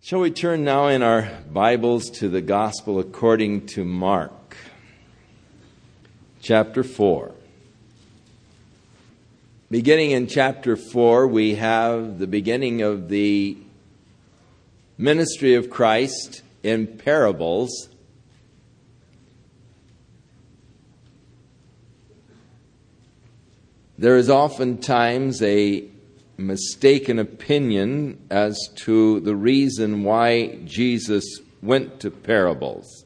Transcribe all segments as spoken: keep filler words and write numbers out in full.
Shall we turn now in our Bibles to the Gospel according to Mark, chapter four. Beginning in chapter four, we have the beginning of the ministry of Christ in parables. There is oftentimes a mistaken opinion as to the reason why Jesus went to parables.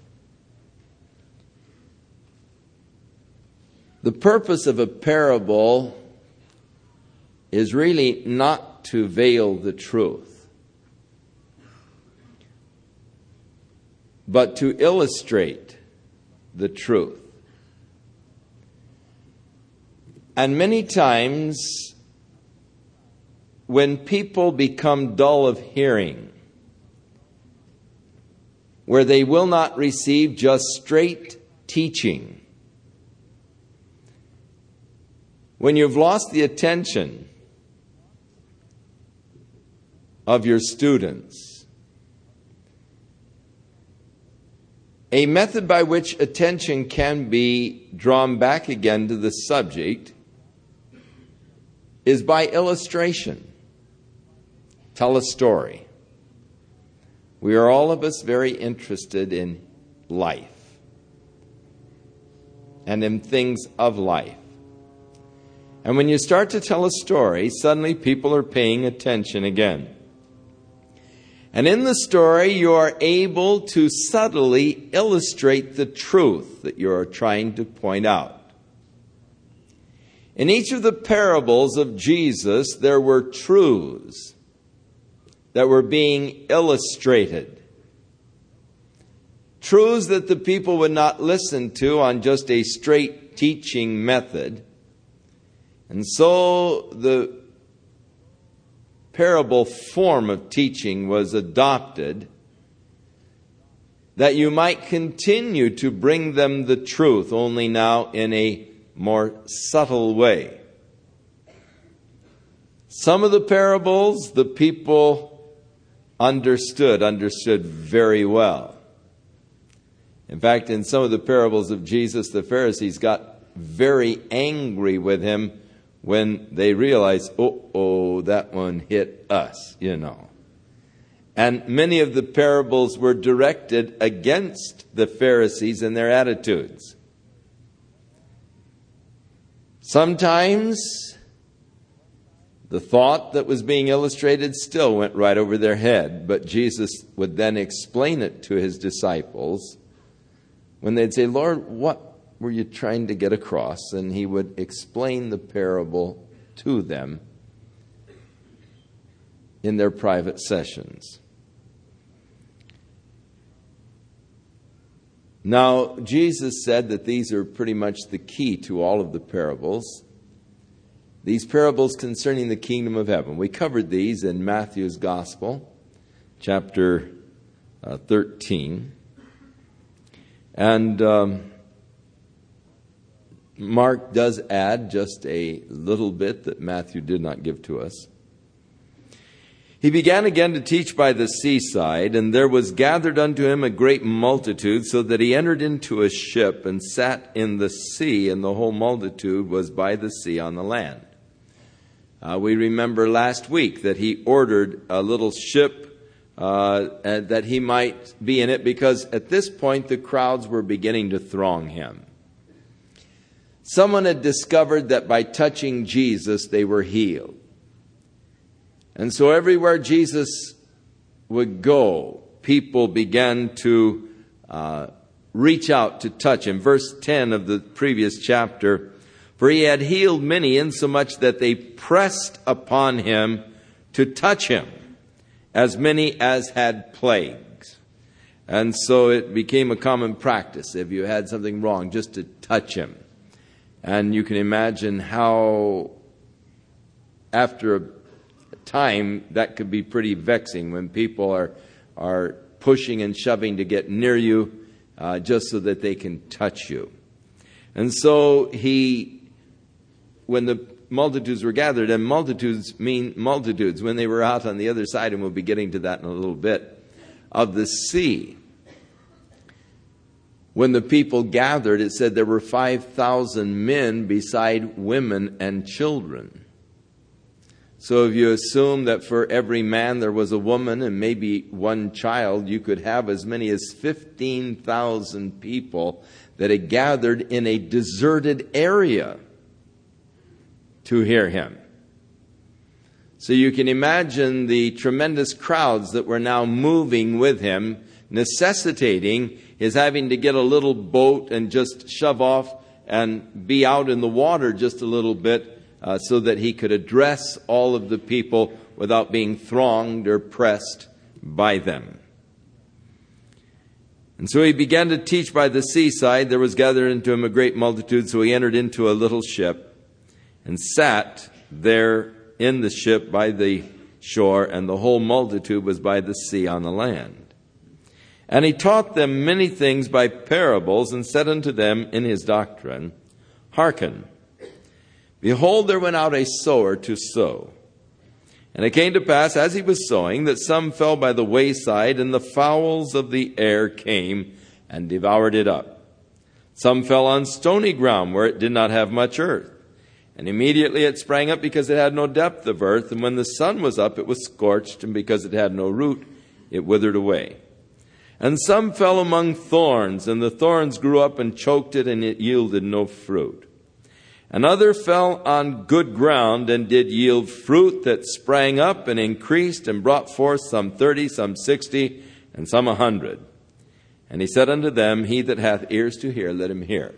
The purpose of a parable is really not to veil the truth, but to illustrate the truth. And many times, when people become dull of hearing, where they will not receive just straight teaching, when you've lost the attention of your students, a method by which attention can be drawn back again to the subject is by illustration. Tell a story. We are all of us very interested in life and in things of life. And when you start to tell a story, suddenly people are paying attention again. And in the story, you are able to subtly illustrate the truth that you are trying to point out. In each of the parables of Jesus, there were truths that were being illustrated. Truths that the people would not listen to on just a straight teaching method. And so the parable form of teaching was adopted, that you might continue to bring them the truth, only now in a more subtle way. Some of the parables the people understood, understood very well. In fact, in some of the parables of Jesus, the Pharisees got very angry with him when they realized, oh, oh, that one hit us, you know. And many of the parables were directed against the Pharisees and their attitudes. Sometimes the thought that was being illustrated still went right over their head, but Jesus would then explain it to his disciples when they'd say, Lord, what were you trying to get across? And he would explain the parable to them in their private sessions. Now, Jesus said that these are pretty much the key to all of the parables. These parables concerning the kingdom of heaven. We covered these in Matthew's Gospel, chapter uh, thirteen. And um, Mark does add just a little bit that Matthew did not give to us. He began again to teach by the seaside, and there was gathered unto him a great multitude, so that he entered into a ship and sat in the sea, and the whole multitude was by the sea on the land. Uh, we remember last week that he ordered a little ship uh, and that he might be in it, because at this point the crowds were beginning to throng him. Someone had discovered that by touching Jesus they were healed. And so everywhere Jesus would go, people began to uh, reach out to touch him. Verse ten of the previous chapter, for he had healed many, insomuch that they pressed upon him to touch him, as many as had plagues. And so it became a common practice, if you had something wrong, just to touch him. And you can imagine how, after a time, that could be pretty vexing when people are, are pushing and shoving to get near you uh, just so that they can touch you. And so he... When the multitudes were gathered, and multitudes mean multitudes, when they were out on the other side, and we'll be getting to that in a little bit, of the sea. When the people gathered, it said there were five thousand men beside women and children. So if you assume that for every man there was a woman and maybe one child, you could have as many as fifteen thousand people that had gathered in a deserted area to hear him. So you can imagine the tremendous crowds that were now moving with him, necessitating his having to get a little boat and just shove off and be out in the water just a little bit uh, so that he could address all of the people without being thronged or pressed by them. And so he began to teach by the seaside. There was gathered unto him a great multitude, so he entered into a little ship and sat there in the ship by the shore, and the whole multitude was by the sea on the land. And he taught them many things by parables, and said unto them in his doctrine, Hearken, behold, there went out a sower to sow. And it came to pass, as he was sowing, that some fell by the wayside, and the fowls of the air came and devoured it up. Some fell on stony ground, where it did not have much earth. And immediately it sprang up, because it had no depth of earth. And when the sun was up, it was scorched, and because it had no root, it withered away. And some fell among thorns, and the thorns grew up and choked it, and it yielded no fruit. And other fell on good ground, and did yield fruit that sprang up and increased, and brought forth some thirty, some sixty, and some a hundred. And he said unto them, He that hath ears to hear, let him hear.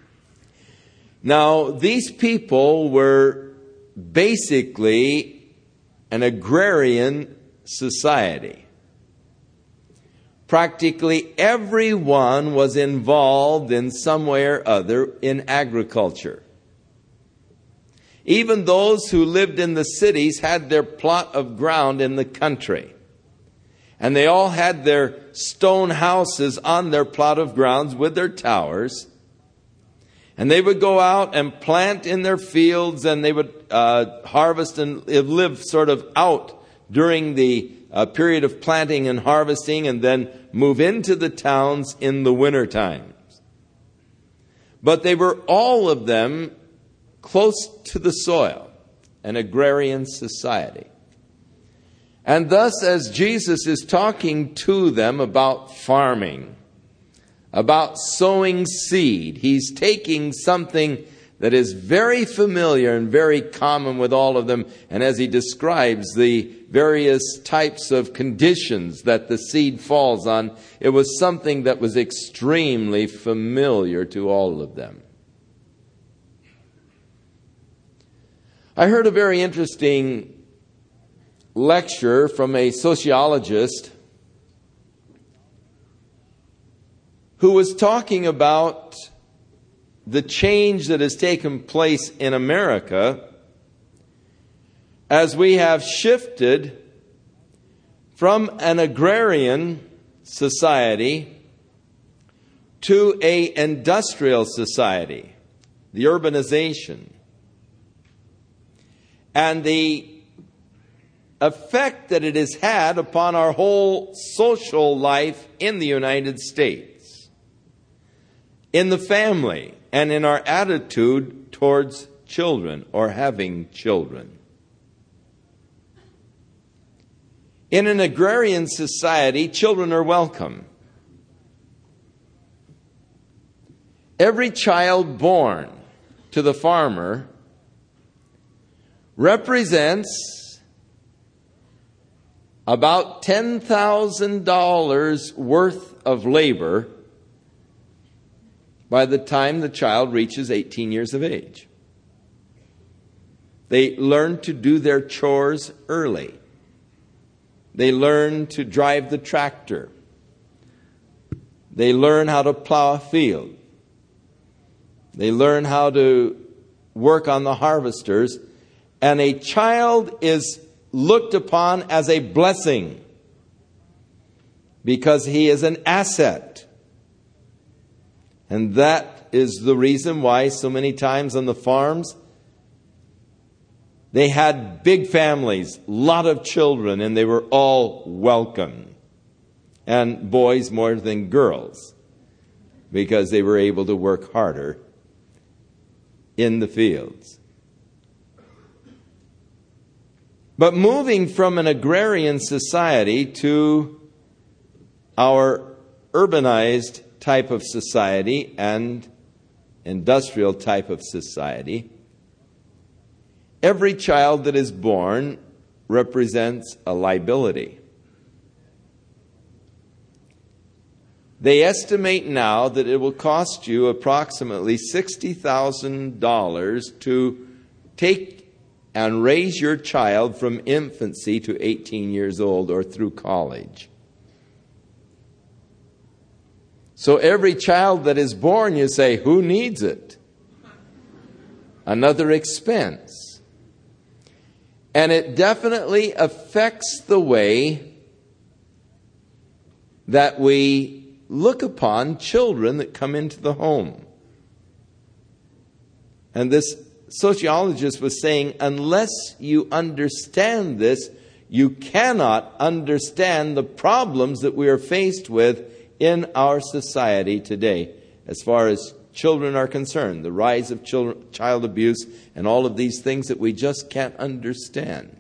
Now, these people were basically an agrarian society. Practically everyone was involved in some way or other in agriculture. Even those who lived in the cities had their plot of ground in the country. And they all had their stone houses on their plot of grounds with their towers. And they would go out and plant in their fields, and they would uh, harvest and live sort of out during the uh, period of planting and harvesting, and then move into the towns in the winter times. But they were all of them close to the soil, an agrarian society. And thus, as Jesus is talking to them about farming, about sowing seed, he's taking something that is very familiar and very common with all of them. And as he describes the various types of conditions that the seed falls on, it was something that was extremely familiar to all of them. I heard a very interesting lecture from a sociologist who was talking about the change that has taken place in America as we have shifted from an agrarian society to an industrial society, the urbanization, and the effect that it has had upon our whole social life in the United States, in the family, and in our attitude towards children or having children. In an agrarian society, children are welcome. Every child born to the farmer represents about ten thousand dollars worth of labor by the time the child reaches eighteen years of age. They learn to do their chores early. They learn to drive the tractor. They learn how to plow a field. They learn how to work on the harvesters. And a child is looked upon as a blessing because he is an asset. And that is the reason why so many times on the farms they had big families, a lot of children, and they were all welcome. and boys more than girls, because they were able to work harder in the fields. But moving from an agrarian society to our urbanized type of society and industrial type of society, every child that is born represents a liability. They estimate now that it will cost you approximately sixty thousand dollars to take and raise your child from infancy to eighteen years old or through college. So every child that is born, you say, who needs it? Another expense. And it definitely affects the way that we look upon children that come into the home. And this sociologist was saying, unless you understand this, you cannot understand the problems that we are faced with in our society today as far as children are concerned. The rise of children, child abuse and all of these things that we just can't understand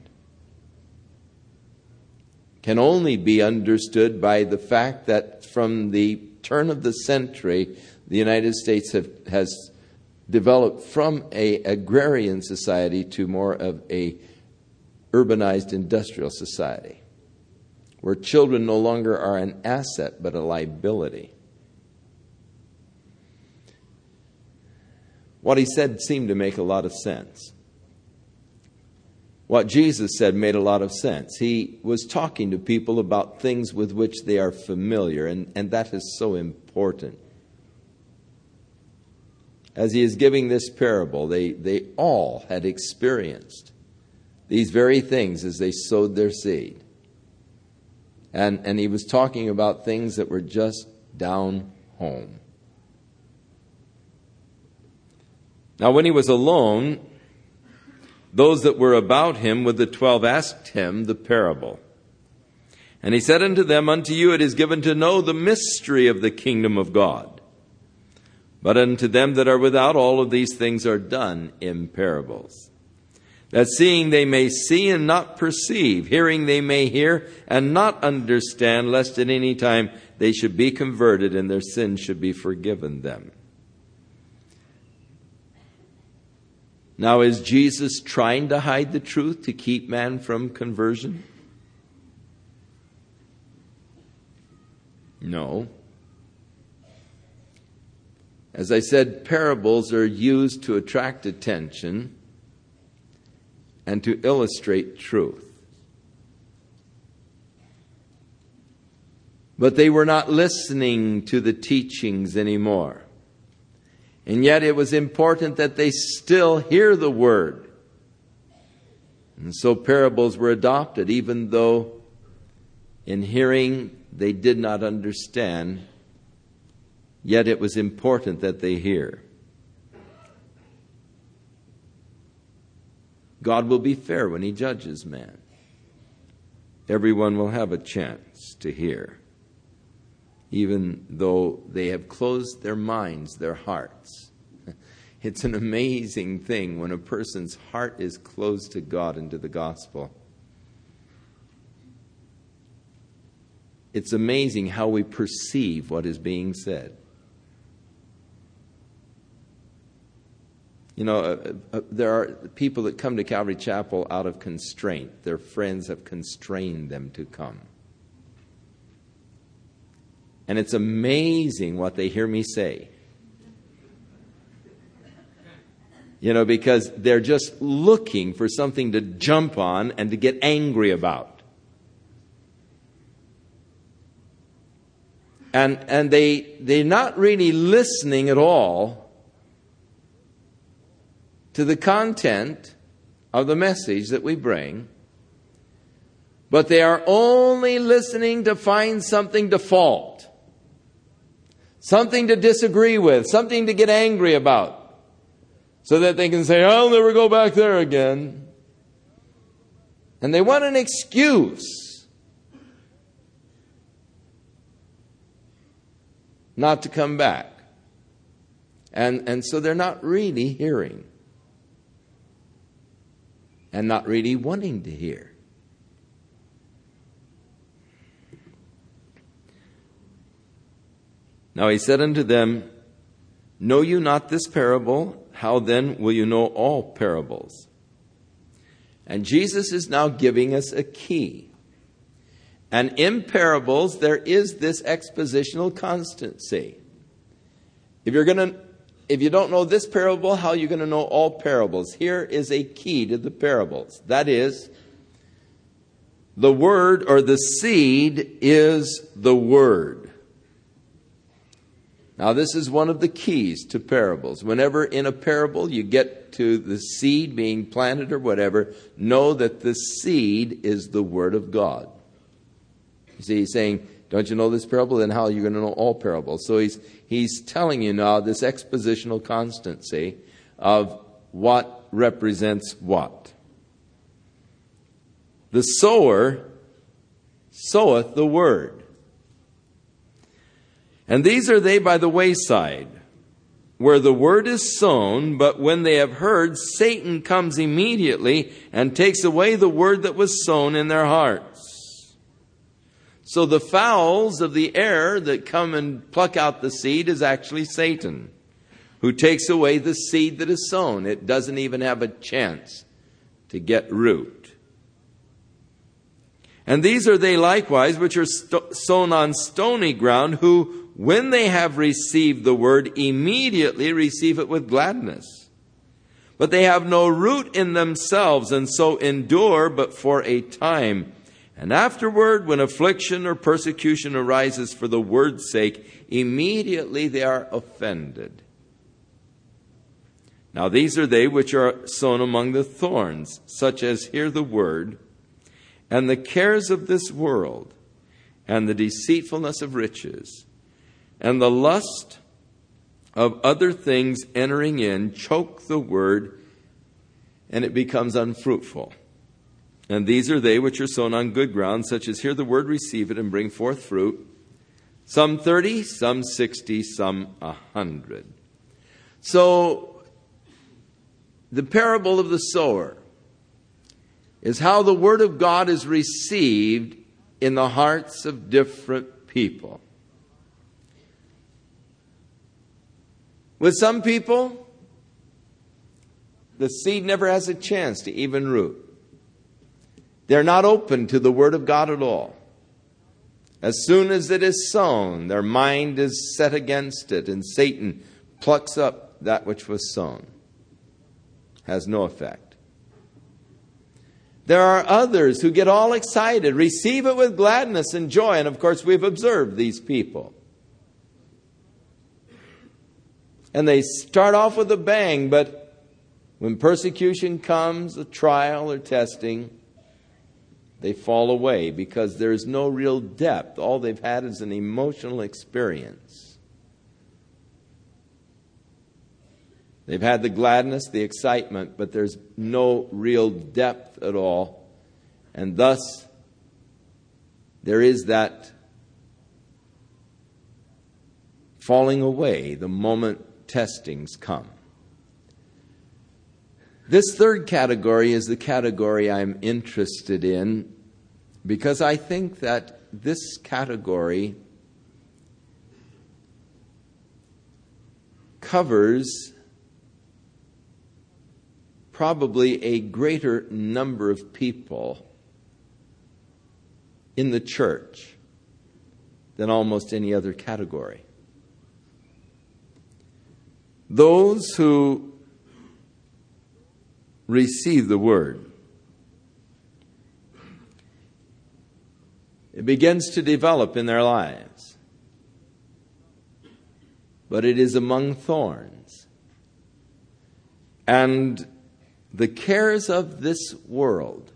can only be understood by the fact that from the turn of the century, the United States have, has developed from an agrarian society to more of a urbanized industrial society, where children no longer are an asset but a liability. What he said seemed to make a lot of sense. What Jesus said made a lot of sense. He was talking to people about things with which they are familiar, and, and that is so important. As he is giving this parable, they, they all had experienced these very things as they sowed their seed. And, and he was talking about things that were just down home. Now, when he was alone, those that were about him with the twelve asked him the parable. And he said unto them, unto you it is given to know the mystery of the kingdom of God. But unto them that are without, all of these things are done in parables, that seeing they may see and not perceive, hearing they may hear and not understand, lest at any time they should be converted and their sins should be forgiven them. Now, is Jesus trying to hide the truth to keep man from conversion? No. As I said, parables are used to attract attention and to illustrate truth. But they were not listening to the teachings anymore. And yet it was important that they still hear the word. And so parables were adopted, even though in hearing they did not understand. Yet it was important that they hear. God will be fair when he judges man. Everyone will have a chance to hear, even though they have closed their minds, their hearts. It's an amazing thing when a person's heart is closed to God and to the gospel. It's amazing how we perceive what is being said. You know, uh, uh, there are people that come to Calvary Chapel out of constraint. Their friends have constrained them to come. And it's amazing what they hear me say. You know, because they're just looking for something to jump on and to get angry about. And and they they're not really listening at all to the content of the message that we bring, but they are only listening to find something to fault, something to disagree with, something to get angry about, so that they can say, I'll never go back there again. And they want an excuse. not to come back. And, and so they're not really hearing. And not really wanting to hear. Now he said unto them, know you not this parable? How then will you know all parables? And Jesus is now giving us a key. And in parables, there is this expositional constancy. If you're going to, if you don't know this parable, how are you going to know all parables? Here is a key to the parables. That is, the word or the seed is the word. Now, this is one of the keys to parables. Whenever in a parable you get to the seed being planted or whatever, know that the seed is the word of God. You see, he's saying, don't you know this parable? Then how are you going to know all parables? So he's he's telling you now this expositional constancy of what represents what. The sower soweth the word. And these are they by the wayside, where the word is sown, but when they have heard, Satan comes immediately and takes away the word that was sown in their hearts. So the fowls of the air that come and pluck out the seed is actually Satan, who takes away the seed that is sown. It doesn't even have a chance to get root. And these are they likewise which are st- sown on stony ground, who when they have received the word, immediately receive it with gladness. But they have no root in themselves, and so endure but for a time. And afterward, when affliction or persecution arises for the word's sake, immediately they are offended. Now these are they which are sown among the thorns, such as hear the word, and the cares of this world, and the deceitfulness of riches, and the lust of other things entering in, choke the word, and it becomes unfruitful. And these are they which are sown on good ground, such as hear the word, receive it, and bring forth fruit, some thirty, some sixty, some a hundred. So, the parable of the sower is how the word of God is received in the hearts of different people. With some people, the seed never has a chance to even root. They're not open to the word of God at all. As soon as it is sown, their mind is set against it, and Satan plucks up that which was sown. Has no effect. There are others who get all excited, receive it with gladness and joy, and of course we've observed these people. And they start off with a bang, but when persecution comes, a trial or testing, they fall away because there's no real depth. All they've had is an emotional experience. They've had the gladness, the excitement, but there's no real depth at all. And thus, there is that falling away the moment testings come. This third category is the category I'm interested in because I think that this category covers probably a greater number of people in the church than almost any other category. Those who receive the word, it begins to develop in their lives, but it is among thorns. And the cares of this world,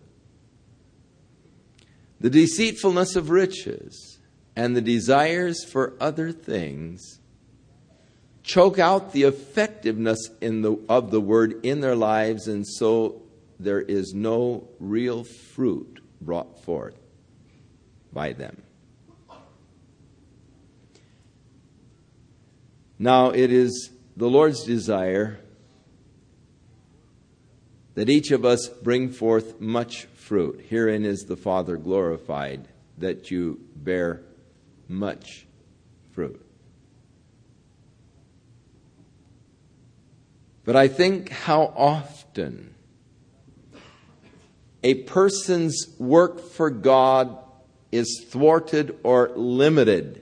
the deceitfulness of riches, and the desires for other things choke out the effectiveness in the, of the word in their lives, and so there is no real fruit brought forth by them. Now it is the Lord's desire that each of us bring forth much fruit. Herein is the Father glorified, that you bear much fruit. But I think how often a person's work for God is thwarted or limited,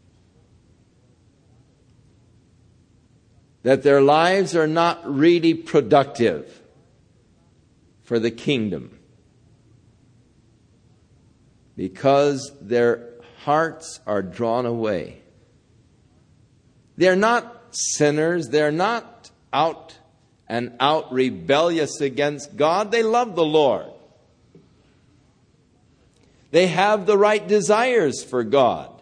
that their lives are not really productive for the kingdom, because their hearts are drawn away. They're not sinners. They're not out and out rebellious against God. They love the Lord. They have the right desires for God.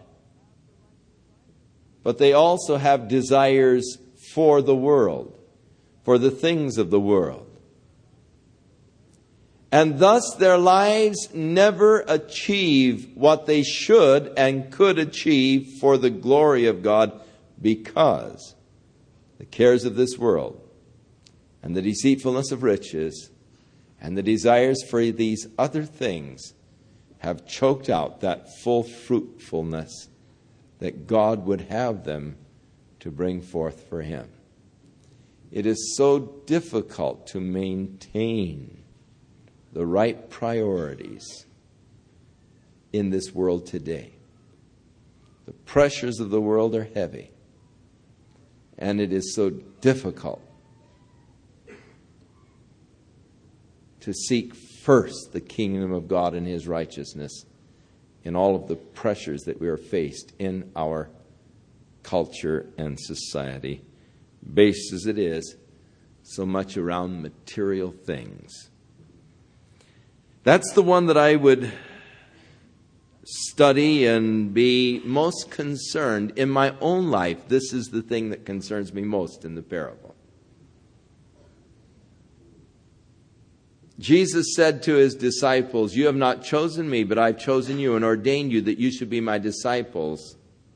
But they also have desires for the world, for the things of the world. And thus their lives never achieve what they should and could achieve for the glory of God, because the cares of this world and the deceitfulness of riches and the desires for these other things have choked out that full fruitfulness that God would have them to bring forth for Him. It is so difficult to maintain the right priorities in this world today. The pressures of the world are heavy, and it is so difficult to seek first the kingdom of God and His righteousness in all of the pressures that we are faced in our culture and society, based as it is so much around material things. That's the one that I would study and be most concerned in my own life. This is the thing that concerns me most in the parable. Jesus said to His disciples, "You have not chosen me, but I've chosen you and ordained you that you should be my disciples,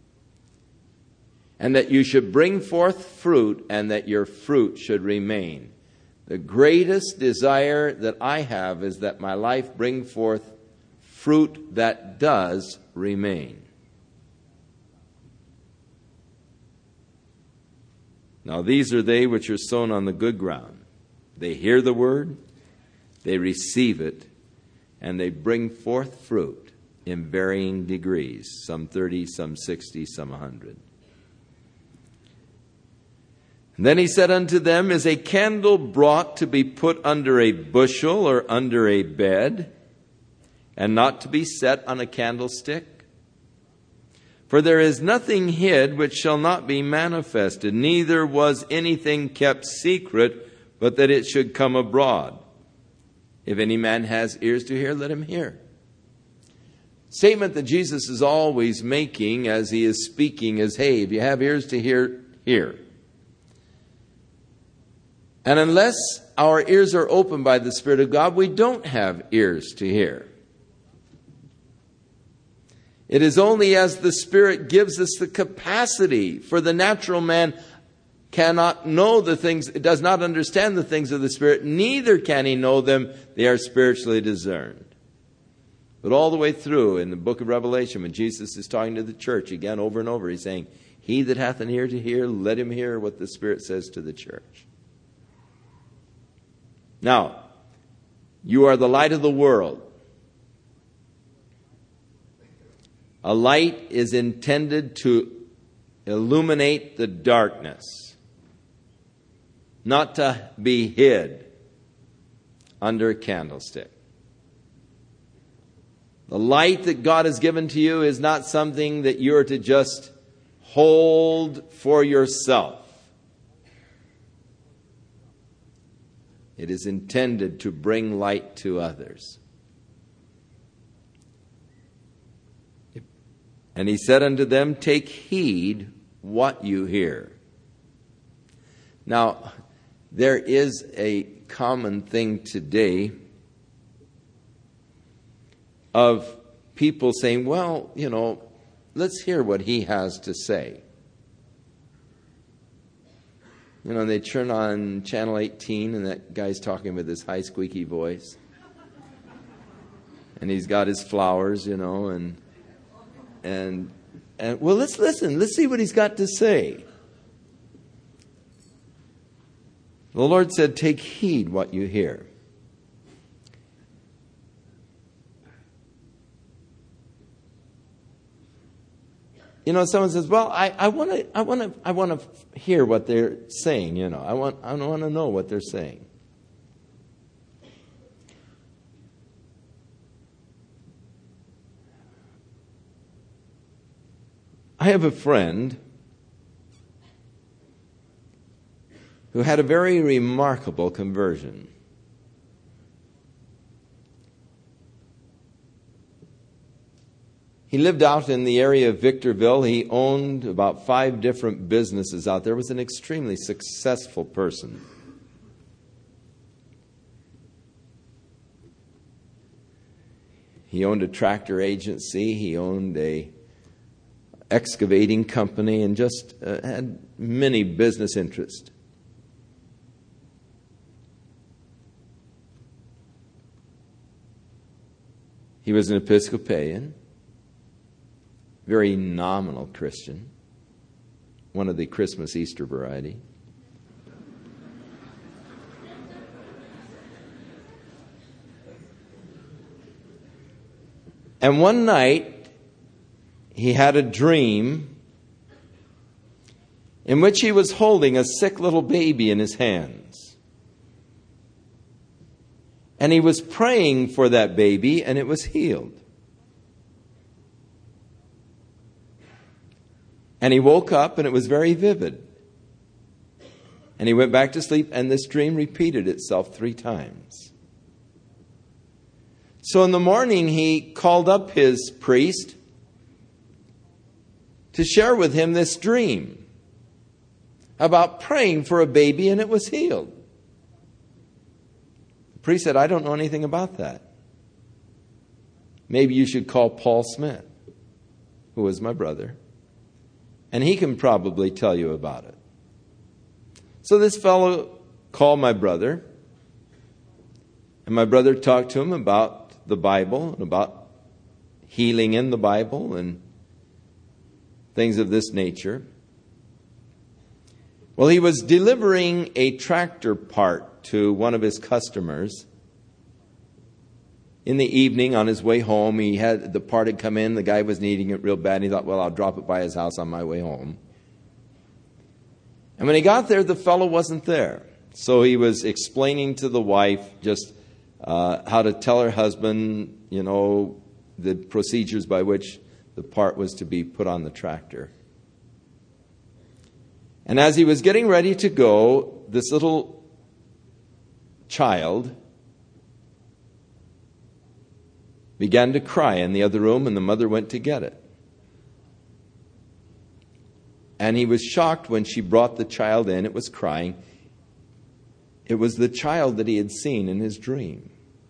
and that you should bring forth fruit, and that your fruit should remain." The greatest desire that I have is that my life bring forth fruit that does remain. Now these are they which are sown on the good ground. They hear the word, they receive it, and they bring forth fruit in varying degrees, some thirty, some sixty, some a hundred. And then He said unto them, "Is a candle brought to be put under a bushel or under a bed, and not to be set on a candlestick? For there is nothing hid which shall not be manifested, neither was anything kept secret, but that it should come abroad. If any man has ears to hear, let him hear." Statement that Jesus is always making as He is speaking is, hey, if you have ears to hear, hear. And unless our ears are opened by the Spirit of God, we don't have ears to hear. It is only as the Spirit gives us the capacity, for the natural man cannot know the things, does not understand the things of the Spirit, neither can he know them. They are spiritually discerned. But all the way through in the book of Revelation, when Jesus is talking to the church again over and over, He's saying, "He that hath an ear to hear, let him hear what the Spirit says to the church." Now, you are the light of the world. A light is intended to illuminate the darkness, not to be hid under a candlestick. The light that God has given to you is not something that you're to just hold for yourself. It is intended to bring light to others. And He said unto them, "Take heed what you hear." Now, there is a common thing today of people saying, well, you know, let's hear what he has to say. You know, they turn on channel eighteen and that guy's talking with his high squeaky voice. And he's got his flowers, you know, and, and, and, well, let's listen. Let's see what he's got to say. The Lord said, take heed what you hear. You know, someone says, well, I, I want to I want to I want to hear what they're saying, you know. I want I want to know what they're saying. I have a friend who had a very remarkable conversion. He lived out in the area of Victorville. He owned about five different businesses out there. He was an extremely successful person. He owned a tractor agency. He owned a excavating company and just uh, had many business interests. He was an Episcopalian, very nominal Christian, one of the Christmas Easter variety. And one night, he had a dream in which he was holding a sick little baby in his hands. And he was praying for that baby, and it was healed. And he woke up, and it was very vivid. And he went back to sleep, and this dream repeated itself three times. So in the morning, he called up his priest to share with him this dream about praying for a baby, and it was healed. The priest said, I don't know anything about that. Maybe you should call Paul Smith, who was my brother, and he can probably tell you about it. So this fellow called my brother, and my brother talked to him about the Bible and about healing in the Bible and things of this nature. Well, he was delivering a tractor part to one of his customers. In the evening, on his way home, he had the part had come in. The guy was needing it real bad. And he thought, well, I'll drop it by his house on my way home. And when he got there, the fellow wasn't there. So he was explaining to the wife just uh, how to tell her husband, you know, the procedures by which the part was to be put on the tractor. And as he was getting ready to go, this little child began to cry in the other room, and the mother went to get it. And he was shocked when she brought the child in. It was crying. It was the child that he had seen in his dream.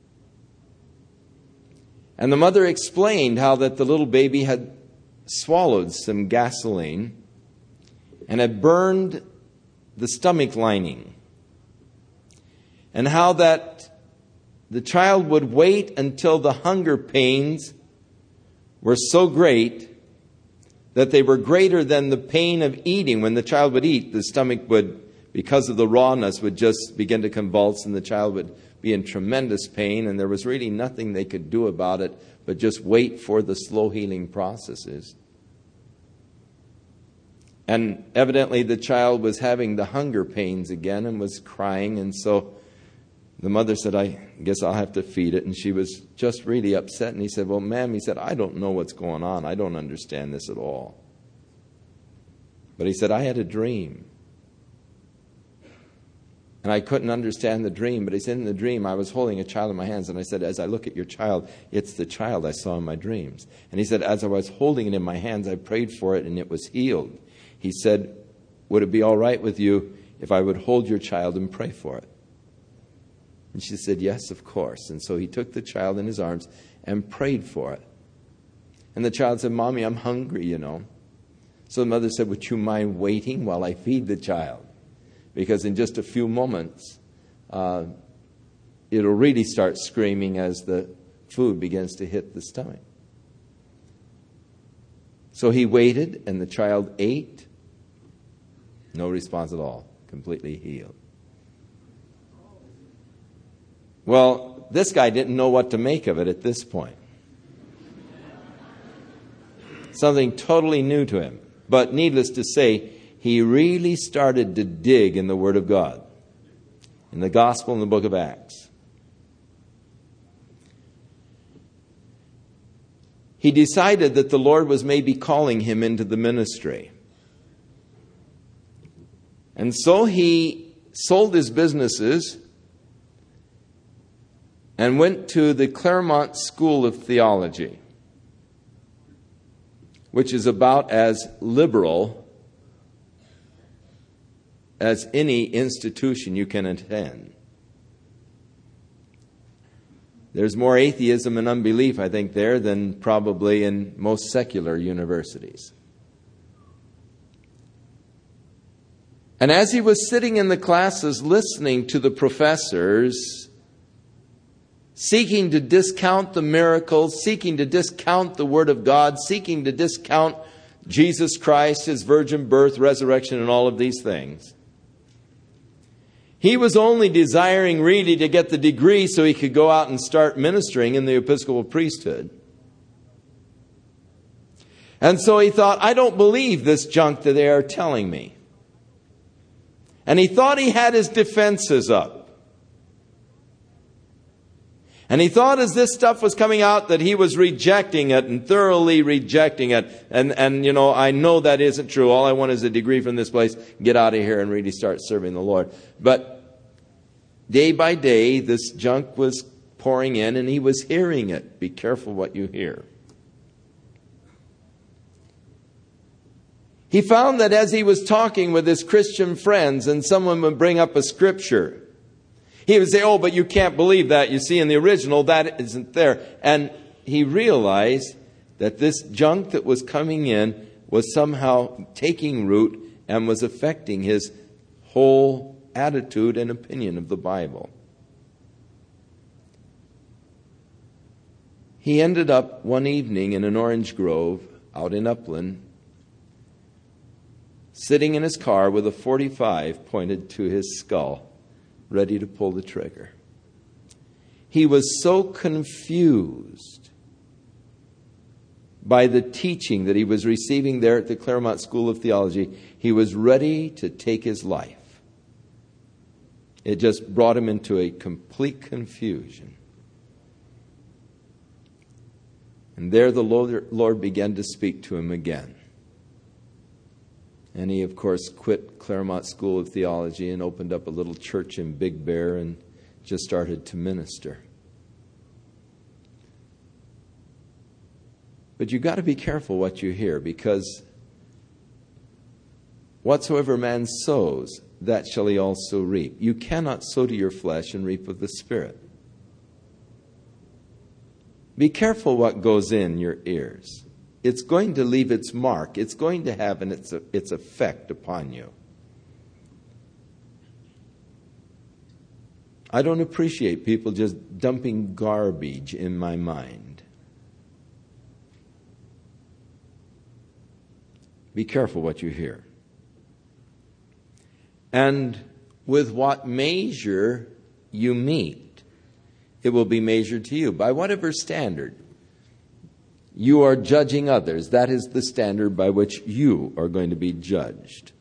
And the mother explained how that the little baby had swallowed some gasoline and had burned the stomach lining. And how that the child would wait until the hunger pains were so great that they were greater than the pain of eating. When the child would eat, the stomach would, because of the rawness, would just begin to convulse, and the child would be in tremendous pain, and there was really nothing they could do about it but just wait for the slow healing processes. And evidently the child was having the hunger pains again and was crying, and so the mother said, I guess I'll have to feed it. And she was just really upset. And he said, well, ma'am, he said, I don't know what's going on. I don't understand this at all. But he said, I had a dream. And I couldn't understand the dream. But he said, in the dream, I was holding a child in my hands. And I said, as I look at your child, it's the child I saw in my dreams. And he said, as I was holding it in my hands, I prayed for it and it was healed. He said, would it be all right with you if I would hold your child and pray for it? And she said, yes, of course. And so he took the child in his arms and prayed for it. And the child said, Mommy, I'm hungry, you know. So the mother said, would you mind waiting while I feed the child? because in just a few moments, uh, it'll really start screaming as the food begins to hit the stomach. So he waited, and the child ate. No response at all. Completely healed. Well, this guy didn't know what to make of it at this point. Something totally new to him. But needless to say, he really started to dig in the Word of God, in the Gospel and the book of Acts. He decided that the Lord was maybe calling him into the ministry. And so he sold his businesses and went to the Claremont School of Theology, which is about as liberal as any institution you can attend. There's more atheism and unbelief, I think, there than probably in most secular universities. And as he was sitting in the classes listening to the professors, seeking to discount the miracles, seeking to discount the Word of God, seeking to discount Jesus Christ, His virgin birth, resurrection, and all of these things, he was only desiring really to get the degree so he could go out and start ministering in the Episcopal priesthood. And so he thought, I don't believe this junk that they are telling me. And he thought he had his defenses up. And he thought as this stuff was coming out that he was rejecting it and thoroughly rejecting it. And, and you know, I know that isn't true. All I want is a degree from this place. Get out of here and really start serving the Lord. But day by day, this junk was pouring in and he was hearing it. Be careful what you hear. He found that as he was talking with his Christian friends and someone would bring up a scripture, he would say, oh, but you can't believe that. You see, in the original, that isn't there. And he realized that this junk that was coming in was somehow taking root and was affecting his whole attitude and opinion of the Bible. He ended up one evening in an orange grove out in Upland, sitting in his car with a forty-five pointed to his skull, ready to pull the trigger. He was so confused by the teaching that he was receiving there at the Claremont School of Theology, he was ready to take his life. It just brought him into a complete confusion. And there the Lord began to speak to him again. And he, of course, quit Claremont School of Theology and opened up a little church in Big Bear and just started to minister. But you've got to be careful what you hear, because whatsoever man sows, that shall he also reap. You cannot sow to your flesh and reap of the Spirit. Be careful what goes in your ears. It's going to leave its mark. It's going to have an, its, its effect upon you. I don't appreciate people just dumping garbage in my mind. Be careful what you hear. And with what measure you meet, it will be measured to you. By whatever standard you are judging others, that is the standard by which you are going to be judged.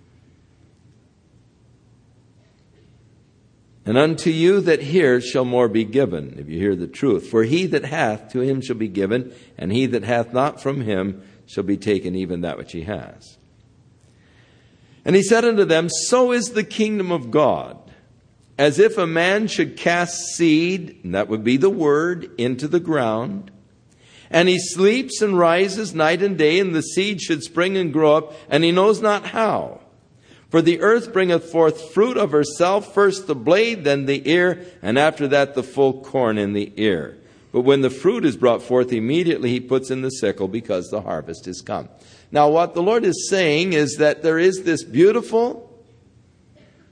And unto you that hear shall more be given, if you hear the truth. For he that hath, to him shall be given, and he that hath not from him shall be taken even that which he has. And he said unto them, so is the kingdom of God, as if a man should cast seed, and that would be the word, into the ground, and he sleeps and rises night and day, and the seed should spring and grow up, and he knows not how. For the earth bringeth forth fruit of herself, first the blade, then the ear, and after that the full corn in the ear. But when the fruit is brought forth, immediately he puts in the sickle, because the harvest is come. Now what the Lord is saying is that there is this beautiful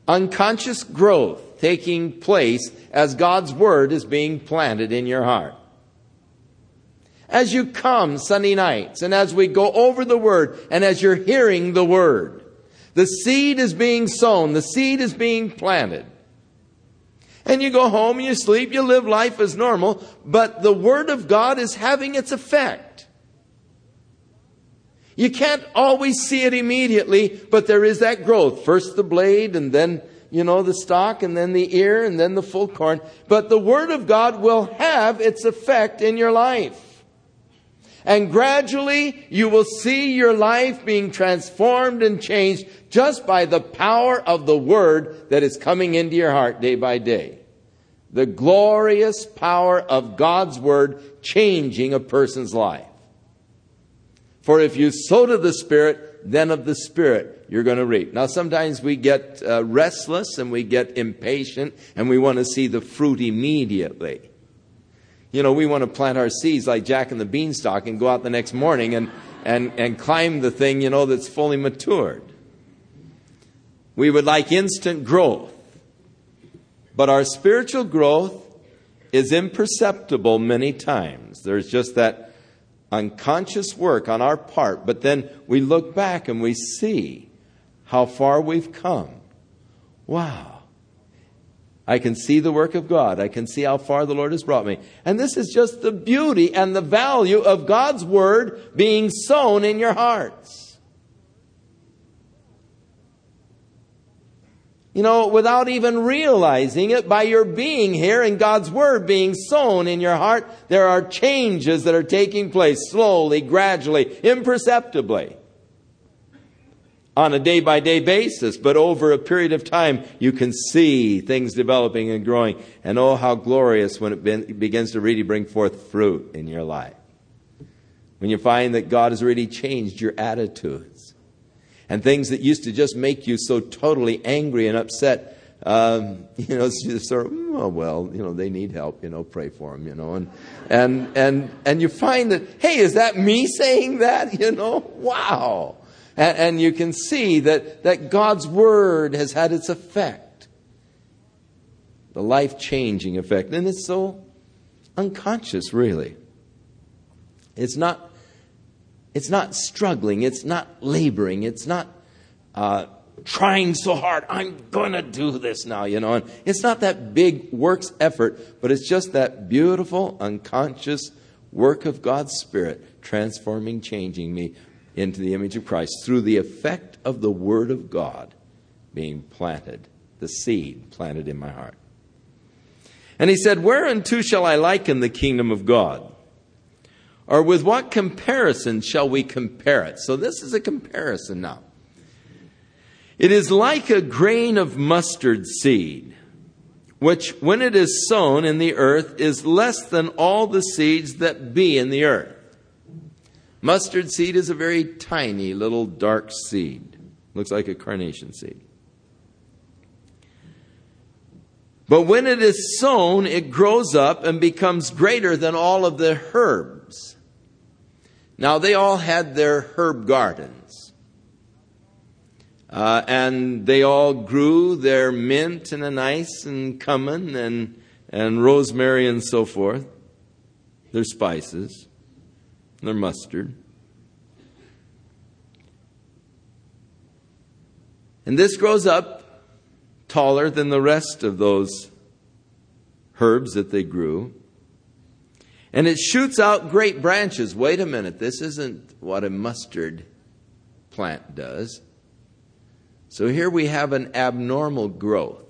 Unconscious growth taking place as God's Word is being planted in your heart. As you come Sunday nights, and as we go over the Word, and as you're hearing the Word, the seed is being sown, the seed is being planted. And you go home, you sleep, you live life as normal, but the Word of God is having its effect. You can't always see it immediately, but there is that growth. First the blade, and then, you know, the stalk, and then the ear, and then the full corn. But the Word of God will have its effect in your life. And gradually you will see your life being transformed and changed just by the power of the Word that is coming into your heart day by day. The glorious power of God's Word changing a person's life. For if you sow to the Spirit, then of the Spirit you're going to reap. Now sometimes we get uh, restless and we get impatient and we want to see the fruit immediately. You know, we want to plant our seeds like Jack and the Beanstalk and go out the next morning and, and, and climb the thing, you know, that's fully matured. We would like instant growth. But our spiritual growth is imperceptible many times. There's just that unconscious work on our part, but then we look back and we see how far we've come. Wow. I can see the work of God. I can see how far the Lord has brought me. And this is just the beauty and the value of God's Word being sown in your hearts. You know, without even realizing it, by your being here and God's Word being sown in your heart, there are changes that are taking place slowly, gradually, imperceptibly, on a day-by-day basis. But over a period of time, you can see things developing and growing. And oh, how glorious when it be- begins to really bring forth fruit in your life. When you find that God has really changed your attitudes. And things that used to just make you so totally angry and upset, um, you know, it's just sort of, oh, well, you know, they need help, you know, pray for them, you know. And, and, and, and you find that, hey, is that me saying that? You know, wow. And, and you can see that, that God's Word has had its effect. The life-changing effect. And it's so unconscious, really. It's not It's not struggling. It's not laboring. It's not uh, trying so hard. I'm going to do this now, you know. And it's not that big works effort, but it's just that beautiful, unconscious work of God's Spirit transforming, changing me into the image of Christ through the effect of the Word of God being planted, the seed planted in my heart. And he said, whereunto shall I liken the kingdom of God? Or with what comparison shall we compare it? So this is a comparison now. It is like a grain of mustard seed, which when it is sown in the earth is less than all the seeds that be in the earth. Mustard seed is a very tiny little dark seed. Looks like a carnation seed. But when it is sown, it grows up and becomes greater than all of the herbs. Now, they all had their herb gardens. Uh, and they all grew their mint and anise and cumin and, and rosemary and so forth. Their spices. Their mustard. And this grows up taller than the rest of those herbs that they grew. And it shoots out great branches. Wait a minute, this isn't what a mustard plant does. So here we have an abnormal growth.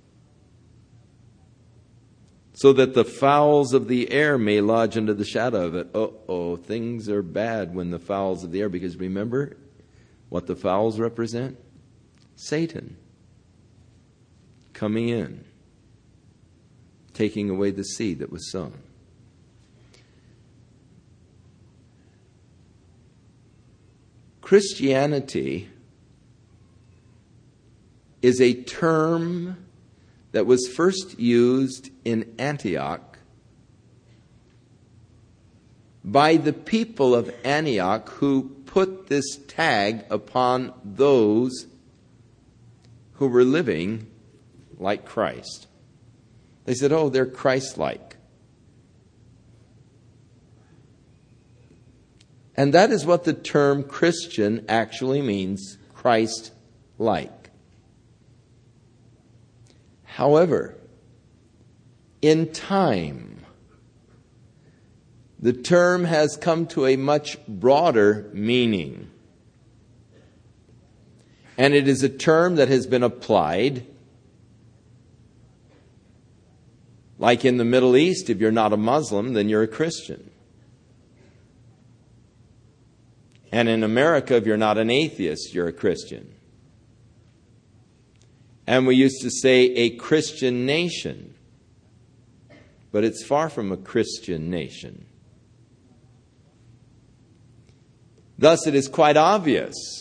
So that the fowls of the air may lodge under the shadow of it. Uh-oh, things are bad when the fowls of the air, because remember what the fowls represent? Satan. Coming in. Taking away the seed that was sown. Christianity is a term that was first used in Antioch by the people of Antioch who put this tag upon those who were living like Christ. They said, oh, they're Christ-like. And that is what the term Christian actually means, Christ-like. However, in time, the term has come to a much broader meaning. And it is a term that has been applied, like in the Middle East, if you're not a Muslim, then you're a Christian. And in America, if you're not an atheist, you're a Christian. And we used to say a Christian nation, but it's far from a Christian nation. Thus, it is quite obvious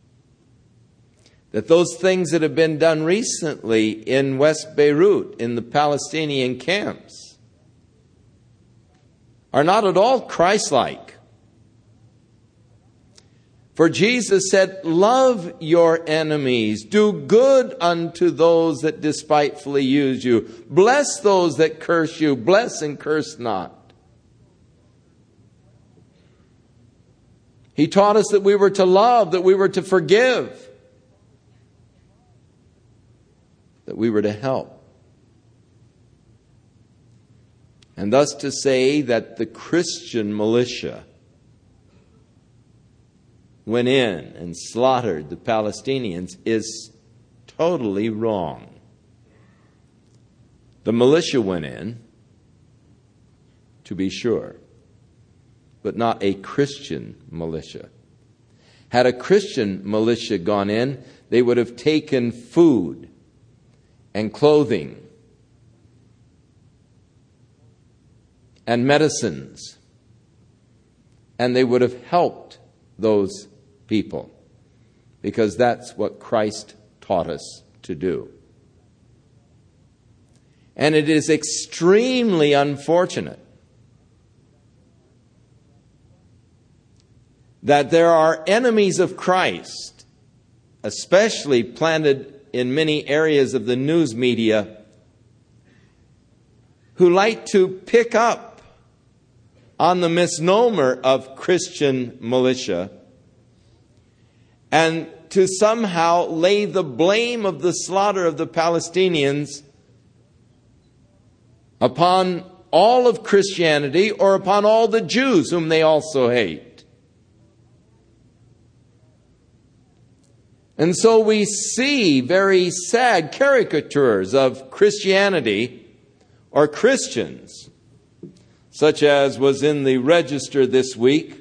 that those things that have been done recently in West Beirut, in the Palestinian camps, are not at all Christ-like. For Jesus said, love your enemies, do good unto those that despitefully use you, bless those that curse you, bless and curse not. He taught us that we were to love, that we were to forgive, that we were to help. And thus to say that the Christian militia went in and slaughtered the Palestinians is totally wrong. The militia went in, to be sure, but not a Christian militia. Had a Christian militia gone in, they would have taken food and clothing and medicines, and they would have helped those people, because that's what Christ taught us to do. And it is extremely unfortunate that there are enemies of Christ, especially planted in many areas of the news media, who like to pick up on the misnomer of Christian militia and to somehow lay the blame of the slaughter of the Palestinians upon all of Christianity or upon all the Jews whom they also hate. And so we see very sad caricatures of Christianity or Christians, such as was in the Register this week,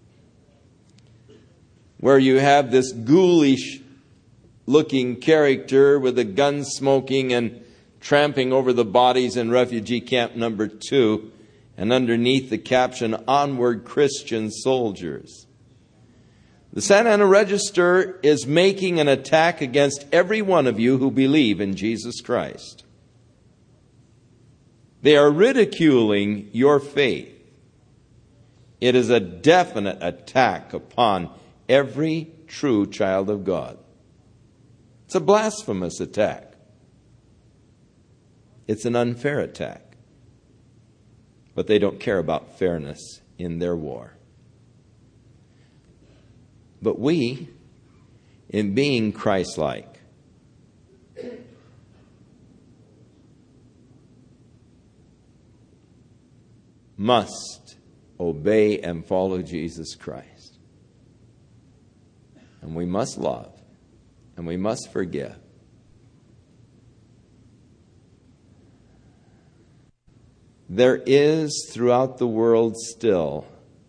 where you have this ghoulish-looking character with a gun smoking and tramping over the bodies in refugee camp number two, and underneath the caption, "Onward Christian Soldiers." The Santa Ana Register is making an attack against every one of you who believe in Jesus Christ. They are ridiculing your faith. It is a definite attack upon every true child of God. It's a blasphemous attack. It's an unfair attack. But they don't care about fairness in their war. But we, in being Christ-like, must obey and follow Jesus Christ. And we must love, and we must forgive. There is throughout the world still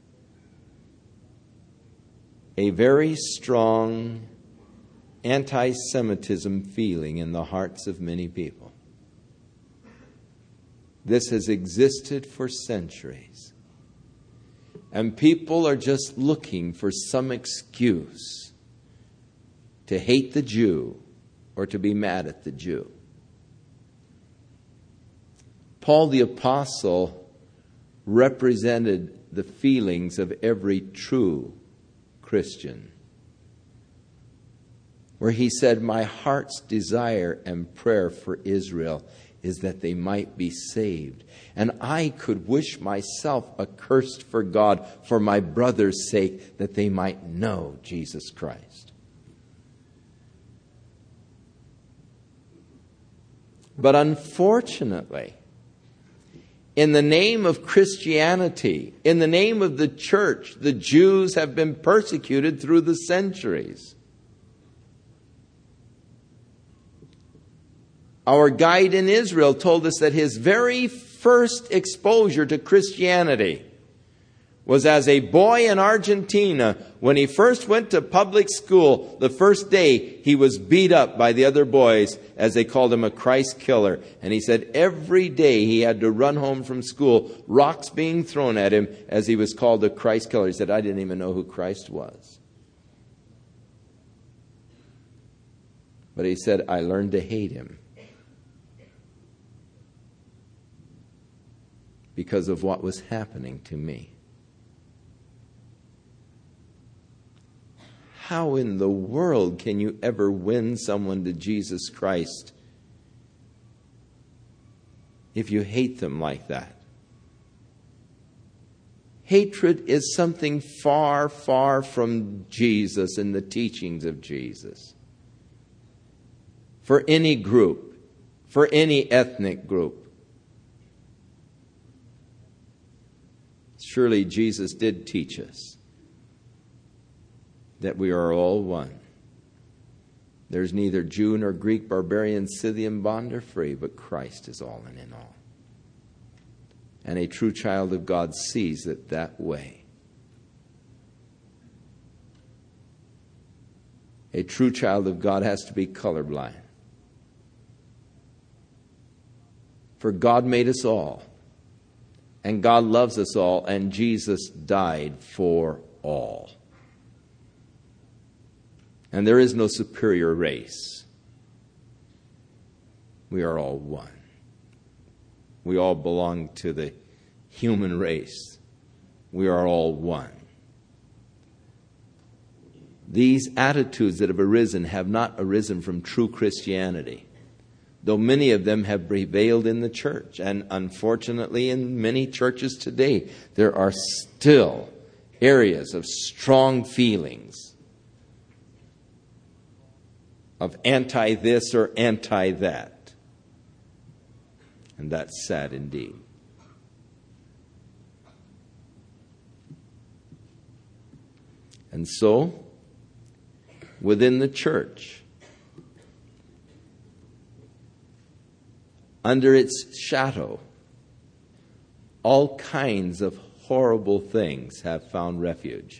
a very strong anti-Semitism feeling in the hearts of many people. This has existed for centuries. And people are just looking for some excuse to hate the Jew or to be mad at the Jew. Paul the Apostle represented the feelings of every true Christian. where he said, "My heart's desire and prayer for Israel is that they might be saved. And I could wish myself accursed for God for my brother's sake, that they might know Jesus Christ." But unfortunately, in the name of Christianity, in the name of the church, the Jews have been persecuted through the centuries. Our guide in Israel told us that his very first exposure to Christianity was as a boy in Argentina. When he first went to public school, the first day he was beat up by the other boys as they called him a Christ killer. And he said every day he had to run home from school, rocks being thrown at him as he was called a Christ killer. He said, "I didn't even know who Christ was." But he said, "I learned to hate him because of what was happening to me." How in the world can you ever win someone to Jesus Christ if you hate them like that? Hatred is something far, far from Jesus and the teachings of Jesus. For any group, for any ethnic group. Surely Jesus did teach us that we are all one. There's neither Jew nor Greek, barbarian, Scythian, bond or free, but Christ is all and in all. And a true child of God sees it that way. A true child of God has to be colorblind. For God made us all. And God loves us all, and Jesus died for all. And there is no superior race. We are all one. We all belong to the human race. We are all one. These attitudes that have arisen have not arisen from true Christianity, though many of them have prevailed in the church. And unfortunately, in many churches today, there are still areas of strong feelings of anti-this or anti-that. And that's sad indeed. And so, within the church, under its shadow, all kinds of horrible things have found refuge.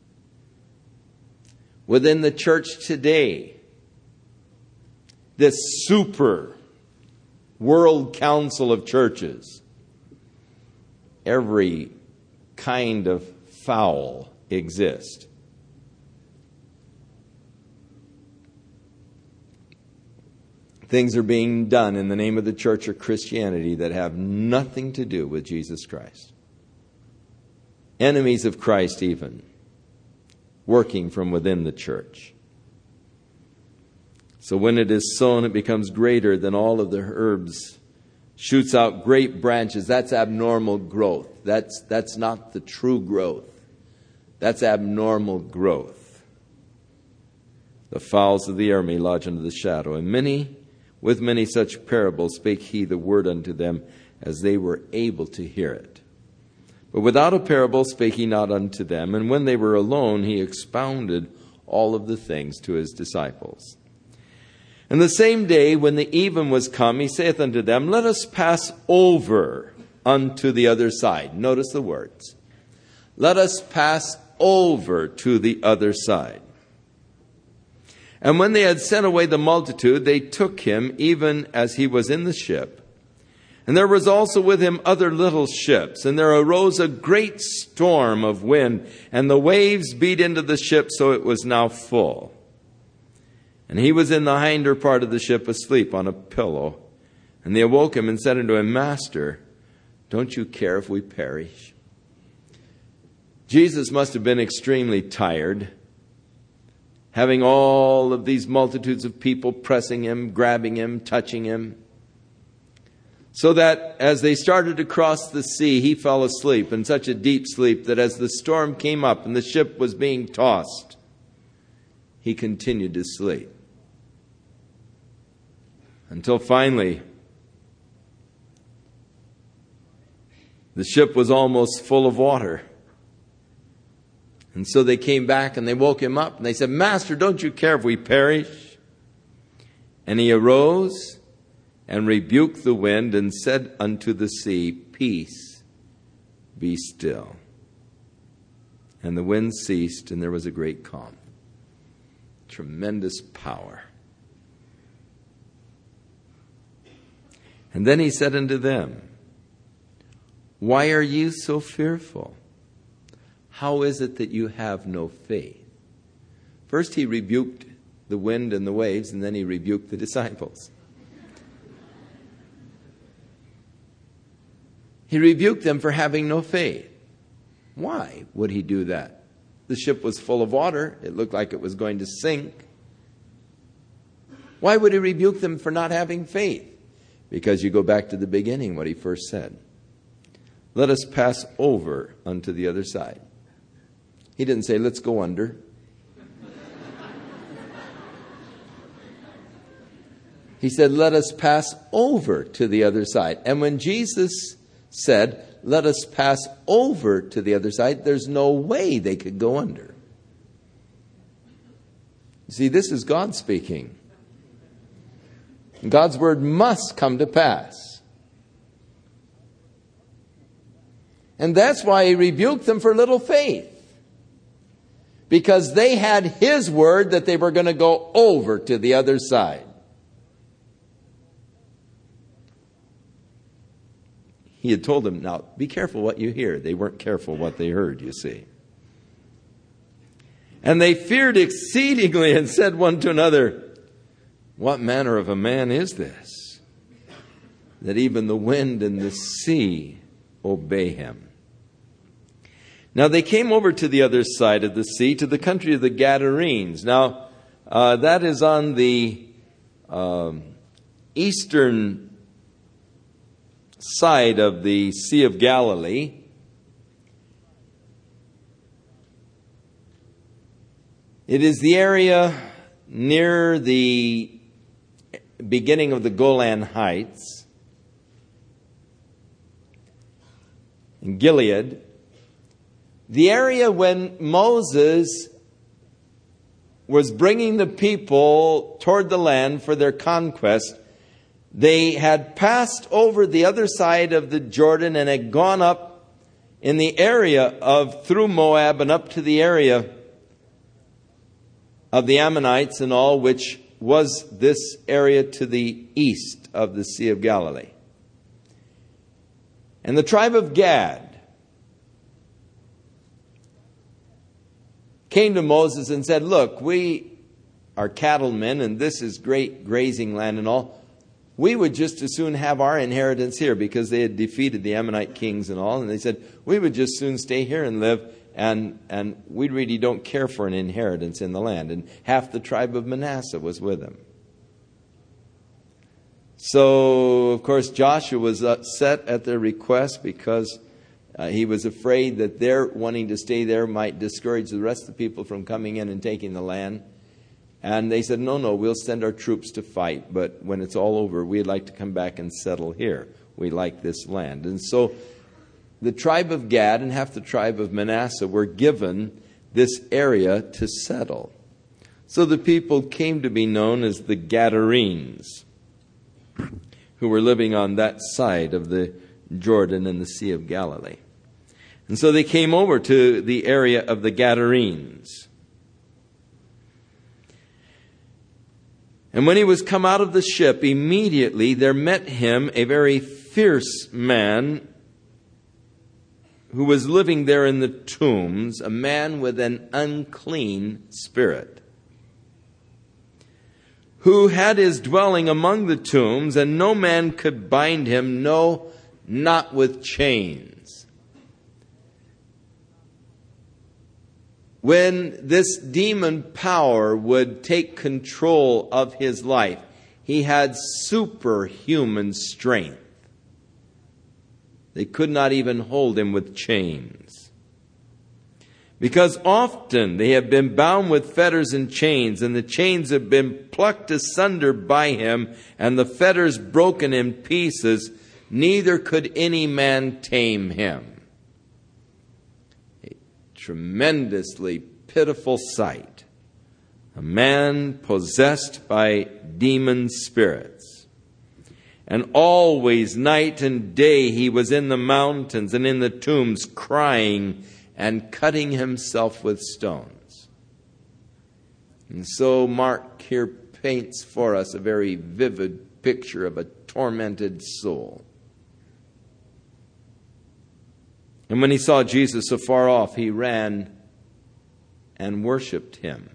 Within the church today, this super world council of churches, every kind of foul exists. Things are being done in the name of the church or Christianity that have nothing to do with Jesus Christ. Enemies of Christ even, working from within the church. So when it is sown, it becomes greater than all of the herbs, shoots out great branches. That's abnormal growth. That's, that's not the true growth. That's abnormal growth. The fowls of the air may lodge under the shadow. And many, with many such parables, spake he the word unto them, as they were able to hear it. But without a parable spake he not unto them. And when they were alone, he expounded all of the things to his disciples. And the same day, when the even was come, he saith unto them, Let us pass over unto the other side. Notice the words. Let us pass over to the other side. And when they had sent away the multitude, they took him, even as he was in the ship. And there was also with him other little ships. And there arose a great storm of wind, and the waves beat into the ship, so it was now full. And he was in the hinder part of the ship, asleep on a pillow. And they awoke him and said unto him, Master, don't you care if we perish? Jesus must have been extremely tired, having all of these multitudes of people pressing him, grabbing him, touching him. So that as they started to cross the sea, he fell asleep in such a deep sleep that as the storm came up and the ship was being tossed, he continued to sleep. Until finally, the ship was almost full of water. And so they came back and they woke him up and they said, "Master, don't you care if we perish?" And he arose and rebuked the wind and said unto the sea, "Peace, be still." And the wind ceased and there was a great calm. Tremendous power. And then he said unto them, "Why are you so fearful? How is it that you have no faith?" First he rebuked the wind and the waves, and then he rebuked the disciples. He rebuked them for having no faith. Why would he do that? The ship was full of water. It looked like it was going to sink. Why would he rebuke them for not having faith? Because you go back to the beginning, what he first said. "Let us pass over unto the other side." He didn't say, "Let's go under." He said, "Let us pass over to the other side." And when Jesus said, "Let us pass over to the other side," there's no way they could go under. See, this is God speaking. God's word must come to pass. And that's why he rebuked them for little faith. Because they had his word that they were going to go over to the other side. He had told them, now, be careful what you hear. They weren't careful what they heard, you see. And they feared exceedingly and said one to another, "What manner of a man is this, that even the wind and the sea obey him?" Now they came over to the other side of the sea, to the country of the Gadarenes. Now, uh, that is on the um, eastern side of the Sea of Galilee. It is the area near the beginning of the Golan Heights in Gilead. The area when Moses was bringing the people toward the land for their conquest, they had passed over the other side of the Jordan and had gone up in the area of, through Moab and up to the area of the Ammonites and all, which was this area to the east of the Sea of Galilee. And the tribe of Gad came to Moses and said, "Look, we are cattlemen and this is great grazing land and all. We would just as soon have our inheritance here," because they had defeated the Ammonite kings and all. And they said, "We would just soon stay here and live. And, and we really don't care for an inheritance in the land." And half the tribe of Manasseh was with them. So, of course, Joshua was upset at their request because uh, he was afraid that their wanting to stay there might discourage the rest of the people from coming in and taking the land. And they said, no, no, we'll send our troops to fight. But when it's all over, we'd like to come back and settle here. We like this land. And so the tribe of Gad and half the tribe of Manasseh were given this area to settle. So the people came to be known as the Gadarenes, who were living on that side of the Jordan and the Sea of Galilee. And so they came over to the area of the Gadarenes. And when he was come out of the ship, immediately there met him a very fierce man who was living there in the tombs, a man with an unclean spirit, who had his dwelling among the tombs, and no man could bind him, no, not with chains. when this demon power would take control of his life, he had superhuman strength. They could not even hold him with chains. Because often they have been bound with fetters and chains, and the chains have been plucked asunder by him, and the fetters broken in pieces, neither could any man tame him. A tremendously pitiful sight. A man possessed by demon spirits. And always, night and day, he was in the mountains and in the tombs, crying and cutting himself with stones. And so Mark here paints for us a very vivid picture of a tormented soul. And when he saw Jesus afar off, he ran and worshipped him.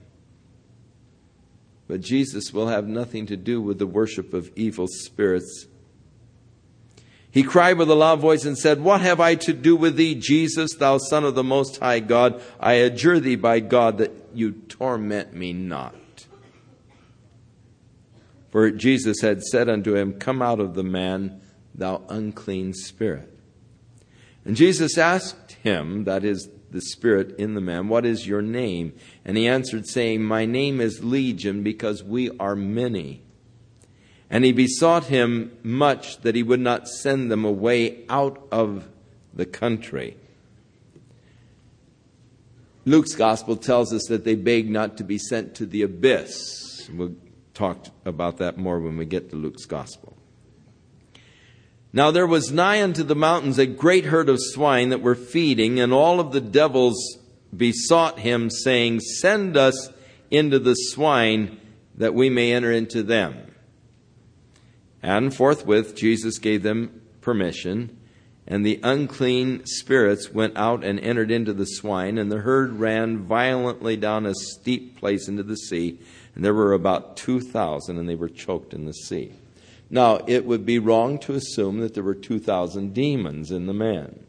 But Jesus will have nothing to do with the worship of evil spirits. He cried with a loud voice and said, "What have I to do with thee, Jesus, thou Son of the Most High God? I adjure thee by God that you torment me not." For Jesus had said unto him, "Come out of the man, thou unclean spirit." And Jesus asked him, that is, the spirit in the man, "What is your name?" And he answered, saying, "My name is Legion, because we are many." And he besought him much that he would not send them away out of the country. Luke's gospel tells us that they begged not to be sent to the abyss. We'll talk about that more when we get to Luke's gospel. Now there was nigh unto the mountains a great herd of swine that were feeding, and all of the devils besought him, saying, "Send us into the swine, that we may enter into them." And forthwith Jesus gave them permission, and the unclean spirits went out and entered into the swine, and the herd ran violently down a steep place into the sea, and there were about two thousand, and they were choked in the sea. Now, it would be wrong to assume that there were two thousand demons in the man.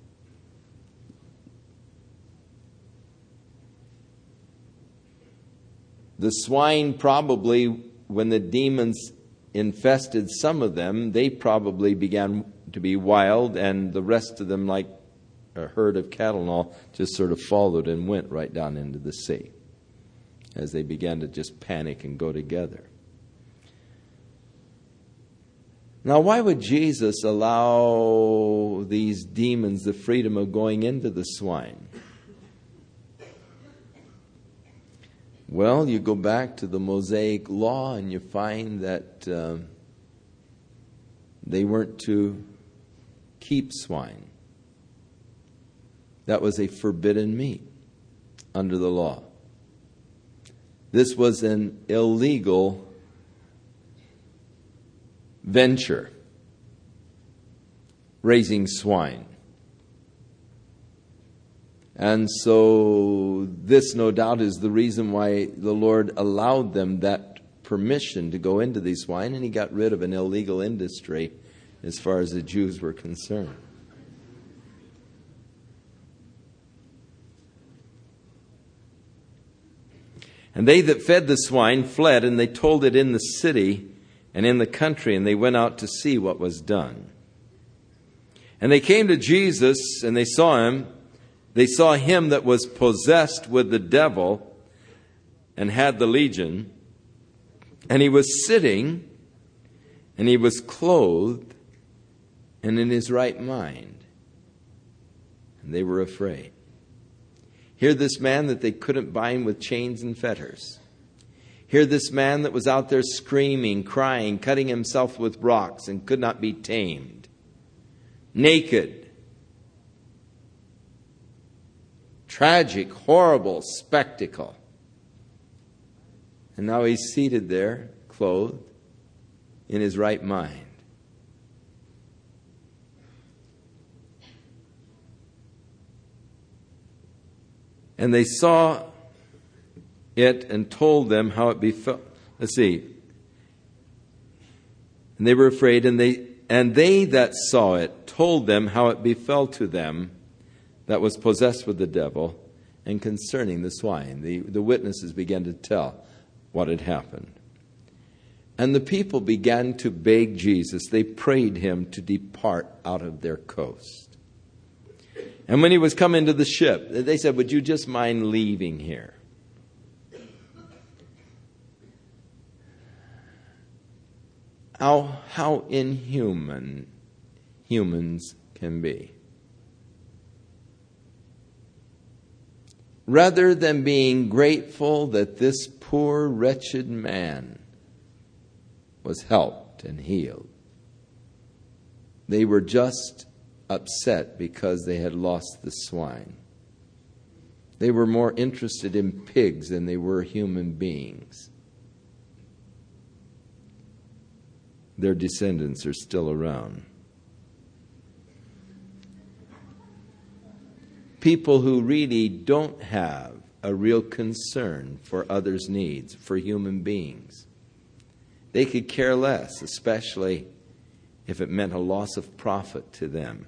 The swine probably, when the demons infested some of them, they probably began to be wild, and the rest of them, like a herd of cattle and all, just sort of followed and went right down into the sea as they began to just panic and go together. Now, why would Jesus allow these demons the freedom of going into the swine? Well, you go back to the Mosaic law and you find that uh, they weren't to keep swine. That was a forbidden meat under the law. This was an illegal venture, raising swine. And so this, no doubt, is the reason why the Lord allowed them that permission to go into these swine, and he got rid of an illegal industry as far as the Jews were concerned. And they that fed the swine fled, and they told it in the city and in the country, and they went out to see what was done. And they came to Jesus, and they saw him. They saw him that was possessed with the devil and had the legion. And he was sitting, and he was clothed, and in his right mind. And they were afraid. Here this man that they couldn't bind with chains and fetters. Here this man that was out there screaming, crying, cutting himself with rocks and could not be tamed. Naked. Tragic, horrible spectacle. And now he's seated there, clothed, in his right mind. And they saw it and told them how it befell. Let's see. And they were afraid, and they and they that saw it told them how it befell to them that was possessed with the devil, and concerning the swine. The, the witnesses began to tell what had happened. And the people began to beg Jesus. They prayed him to depart out of their coast. And when he was come into the ship, they said, would you just mind leaving here? How, how inhuman humans can be. Rather than being grateful that this poor, wretched man was helped and healed, they were just upset because they had lost the swine. They were more interested in pigs than they were human beings. Their descendants are still around. People who really don't have a real concern for others' needs, for human beings. They could care less, especially if it meant a loss of profit to them.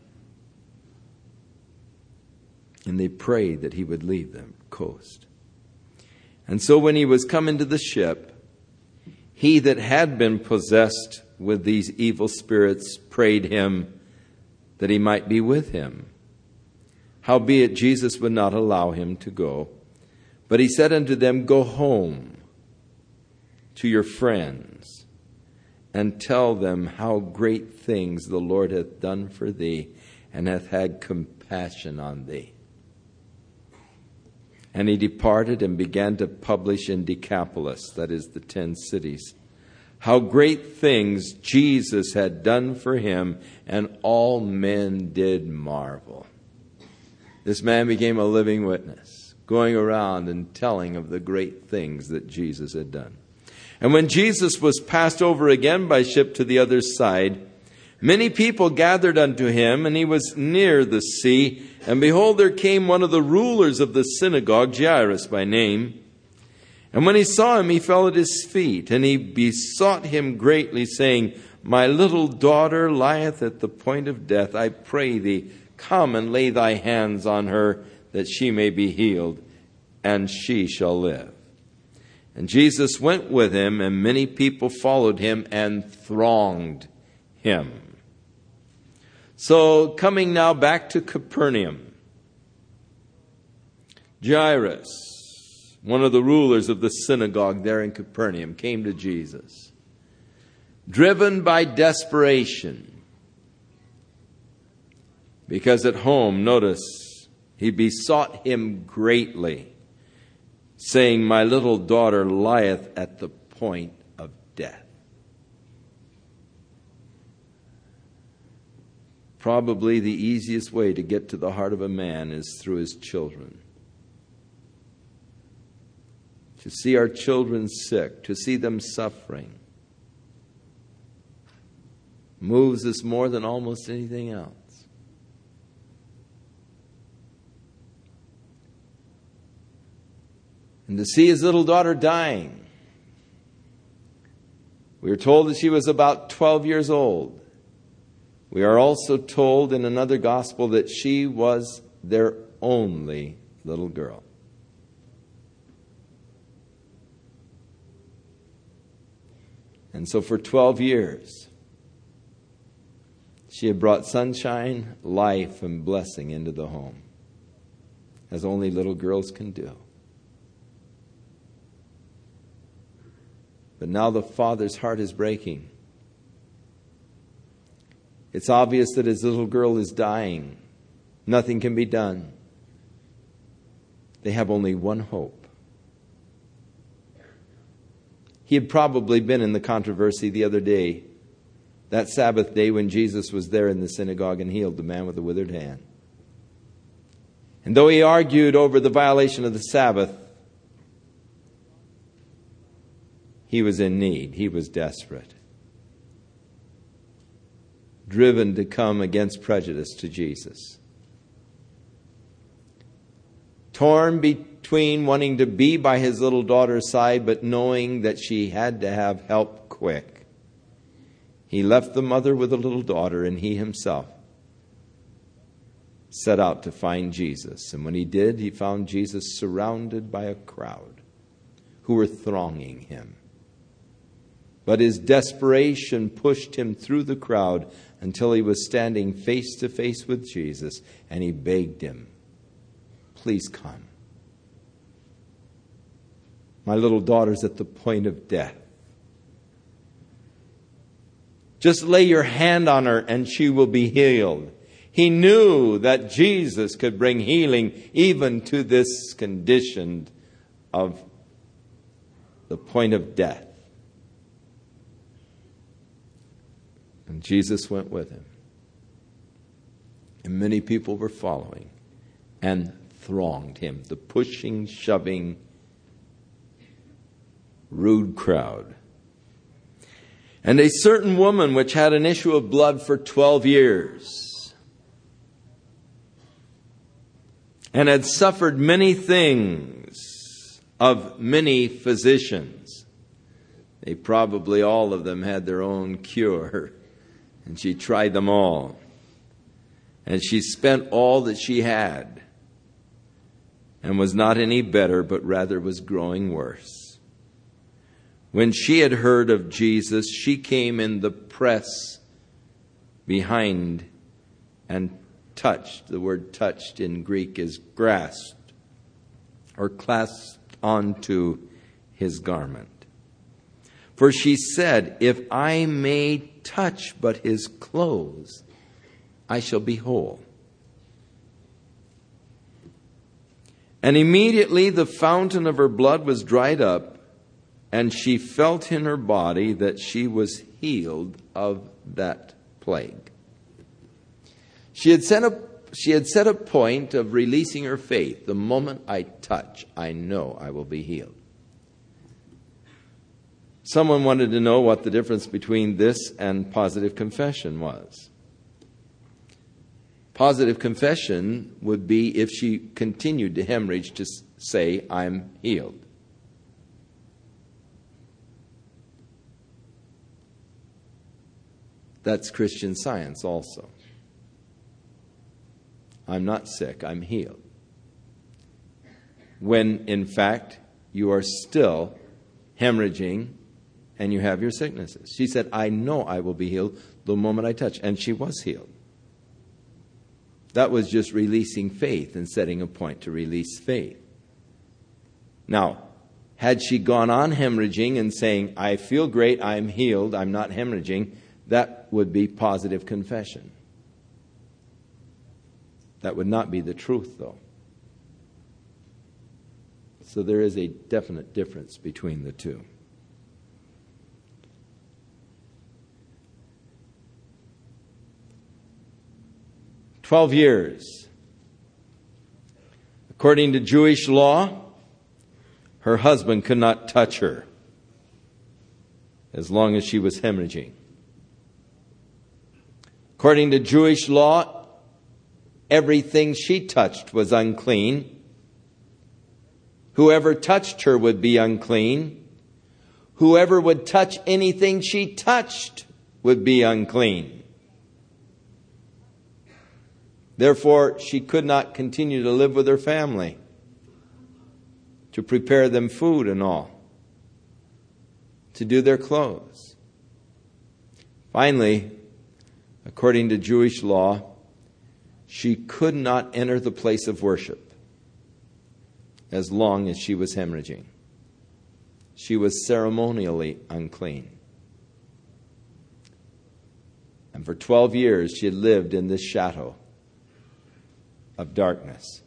And they prayed that he would leave them coast. And so when he was come into the ship, he that had been possessed with these evil spirits prayed him that he might be with him. Howbeit Jesus would not allow him to go. But he said unto them, go home to your friends, and tell them how great things the Lord hath done for thee, and hath had compassion on thee. And he departed and began to publish in Decapolis, that is the ten cities, how great things Jesus had done for him, and all men did marvel. This man became a living witness, going around and telling of the great things that Jesus had done. And when Jesus was passed over again by ship to the other side, many people gathered unto him, and he was near the sea. And behold, there came one of the rulers of the synagogue, Jairus by name. And when he saw him, he fell at his feet, and he besought him greatly, saying, my little daughter lieth at the point of death. I pray thee, come and lay thy hands on her, that she may be healed, and she shall live. And Jesus went with him, and many people followed him and thronged him. So coming now back to Capernaum, Jairus, one of the rulers of the synagogue there in Capernaum, came to Jesus, driven by desperation. Because at home, notice, he besought him greatly, saying, my little daughter lieth at the point of death. Probably the easiest way to get to the heart of a man is through his children. To see our children sick, to see them suffering, moves us more than almost anything else. And to see his little daughter dying. We are told that she was about twelve years old. We are also told in another gospel that she was their only little girl. And so for twelve years, she had brought sunshine, life, and blessing into the home, as only little girls can do. But now the father's heart is breaking. It's obvious that his little girl is dying. Nothing can be done. They have only one hope. He had probably been in the controversy the other day, that Sabbath day when Jesus was there in the synagogue and healed the man with the withered hand. And though he argued over the violation of the Sabbath, he was in need. He was desperate. Driven to come against prejudice to Jesus. Torn between wanting to be by his little daughter's side, but knowing that she had to have help quick. He left the mother with a little daughter, and he himself set out to find Jesus. And when he did, he found Jesus surrounded by a crowd who were thronging him. But his desperation pushed him through the crowd until he was standing face to face with Jesus, and he begged him, "Please come. My little daughter's at the point of death. Just lay your hand on her and she will be healed." He knew that Jesus could bring healing even to this condition of the point of death. And Jesus went with him. And many people were following and thronged him. The pushing, shoving, rude crowd. And a certain woman which had an issue of blood for twelve years and had suffered many things of many physicians. They probably all of them had their own cure. And she tried them all. And she spent all that she had and was not any better, but rather was growing worse. When she had heard of Jesus, she came in the press behind and touched. The word touched in Greek is grasped or clasped onto his garment. For she said, "If I may touch but his clothes, I shall be whole." And immediately the fountain of her blood was dried up, and she felt in her body that she was healed of that plague. She had set a, she had set a point of releasing her faith. The moment I touch, I know I will be healed. Someone wanted to know what the difference between this and positive confession was. Positive confession would be if she continued to hemorrhage to say, "I'm healed." That's Christian Science also. I'm not sick, I'm healed. When, in fact, you are still hemorrhaging and you have your sicknesses. She said, "I know I will be healed the moment I touch." And she was healed. That was just releasing faith and setting a point to release faith. Now, had she gone on hemorrhaging and saying, "I feel great, I'm healed, I'm not hemorrhaging," that would be positive confession. That would not be the truth, though. So there is a definite difference between the two. Twelve years. According to Jewish law, her husband could not touch her as long as she was hemorrhaging. According to Jewish law, everything she touched was unclean. Whoever touched her would be unclean. Whoever would touch anything she touched would be unclean. Therefore, she could not continue to live with her family, to prepare them food and all, to do their clothes. Finally, according to Jewish law, she could not enter the place of worship as long as she was hemorrhaging. She was ceremonially unclean. And for twelve years she had lived in this shadow of darkness.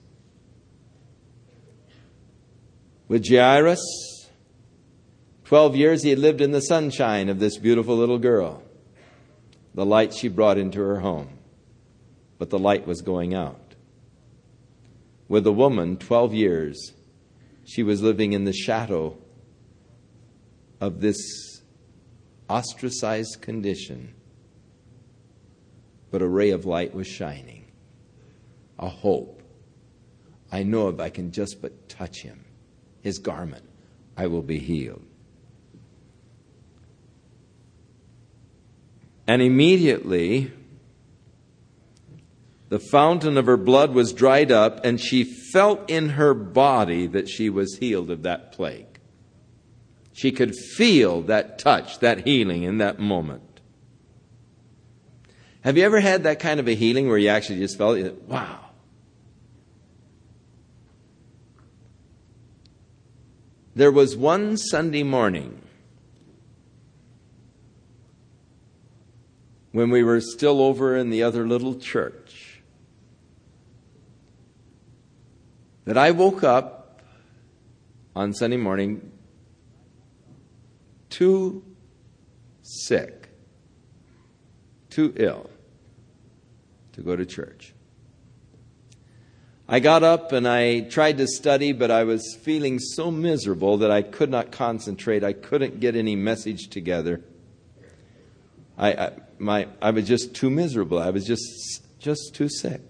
With Jairus, twelve years he had lived in the sunshine of this beautiful little girl, the light she brought into her home. But the light was going out. With the woman, twelve years, she was living in the shadow of this ostracized condition. But a ray of light was shining. A hope. I know if I can just but touch him, his garment, I will be healed. And immediately, the fountain of her blood was dried up, and she felt in her body that she was healed of that plague. She could feel that touch, that healing in that moment. Have you ever had that kind of a healing where you actually just felt, wow? There was one Sunday morning when we were still over in the other little church that I woke up on Sunday morning too sick, too ill to go to church. I got up and I tried to study, but I was feeling so miserable that I could not concentrate. I couldn't get any message together. I, I my I was just too miserable. I was just just too sick.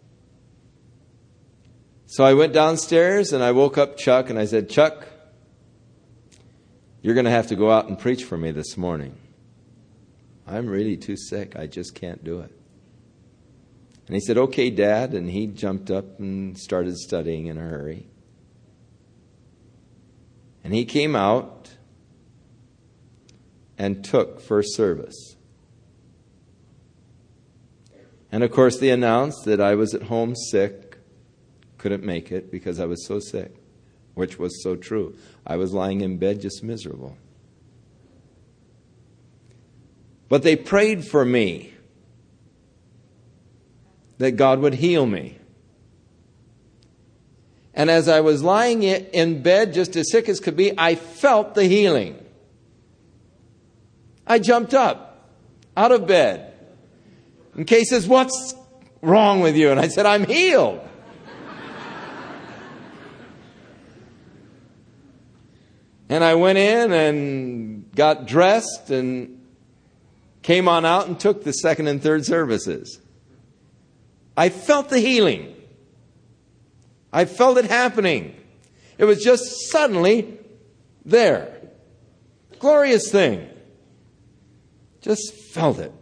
So I went downstairs and I woke up Chuck and I said, Chuck, you're going to have to go out and preach for me this morning. I'm really too sick. I just can't do it. And he said, okay, Dad. And he jumped up and started studying in a hurry. And he came out and took first service. And of course, they announced that I was at home sick, couldn't make it because I was so sick, which was so true. I was lying in bed just miserable. But they prayed for me that God would heal me. And as I was lying in bed, just as sick as could be, I felt the healing. I jumped up out of bed. And Kay says, what's wrong with you? And I said, I'm healed. And I went in and got dressed and came on out and took the second and third services. I felt the healing. I felt it happening. It was just suddenly there. Glorious thing. Just felt it.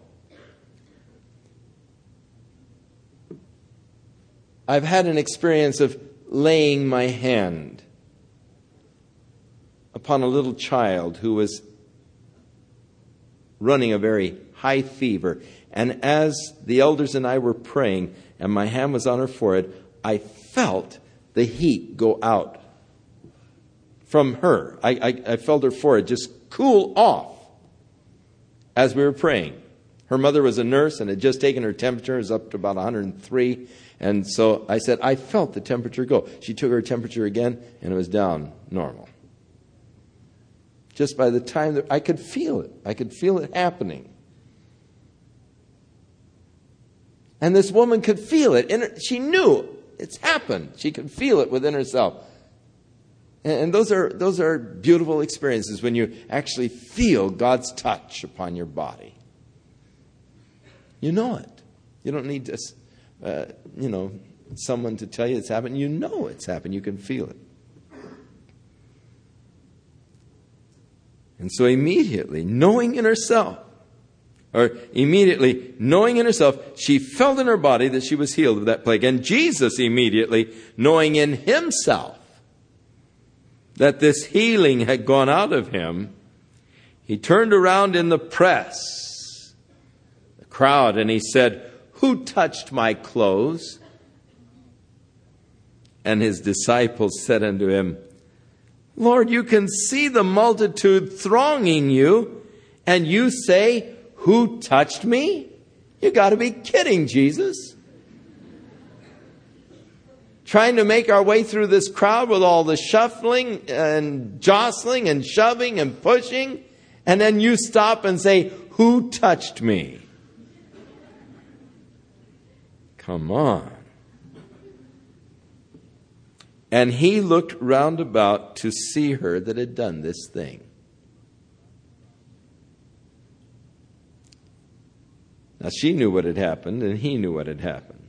I've had an experience of laying my hand upon a little child who was running a very high fever. And as the elders and I were praying, and my hand was on her forehead, I felt the heat go out from her. I, I, I felt her forehead just cool off as we were praying. Her mother was a nurse and had just taken her temperature. It was up to about one hundred three. And so I said, I felt the temperature go. She took her temperature again, and it was down normal. Just by the time that I could feel it. I could feel it happening. And this woman could feel it. And she knew it's happened. She could feel it within herself. And those are those are beautiful experiences when you actually feel God's touch upon your body. You know it. You don't need to, uh, you know, someone to tell you it's happened. You know it's happened. You can feel it. And so immediately, knowing in herself, or immediately knowing in herself, she felt in her body that she was healed of that plague. And Jesus immediately, knowing in himself that this healing had gone out of him, he turned around in the press, the crowd, and he said, who touched my clothes? And his disciples said unto him, Lord, you can see the multitude thronging you, and you say, who touched me? You got to be kidding, Jesus. Trying to make our way through this crowd with all the shuffling and jostling and shoving and pushing, and then you stop and say, who touched me? Come on. And he looked round about to see her that had done this thing. Now she knew what had happened, and he knew what had happened.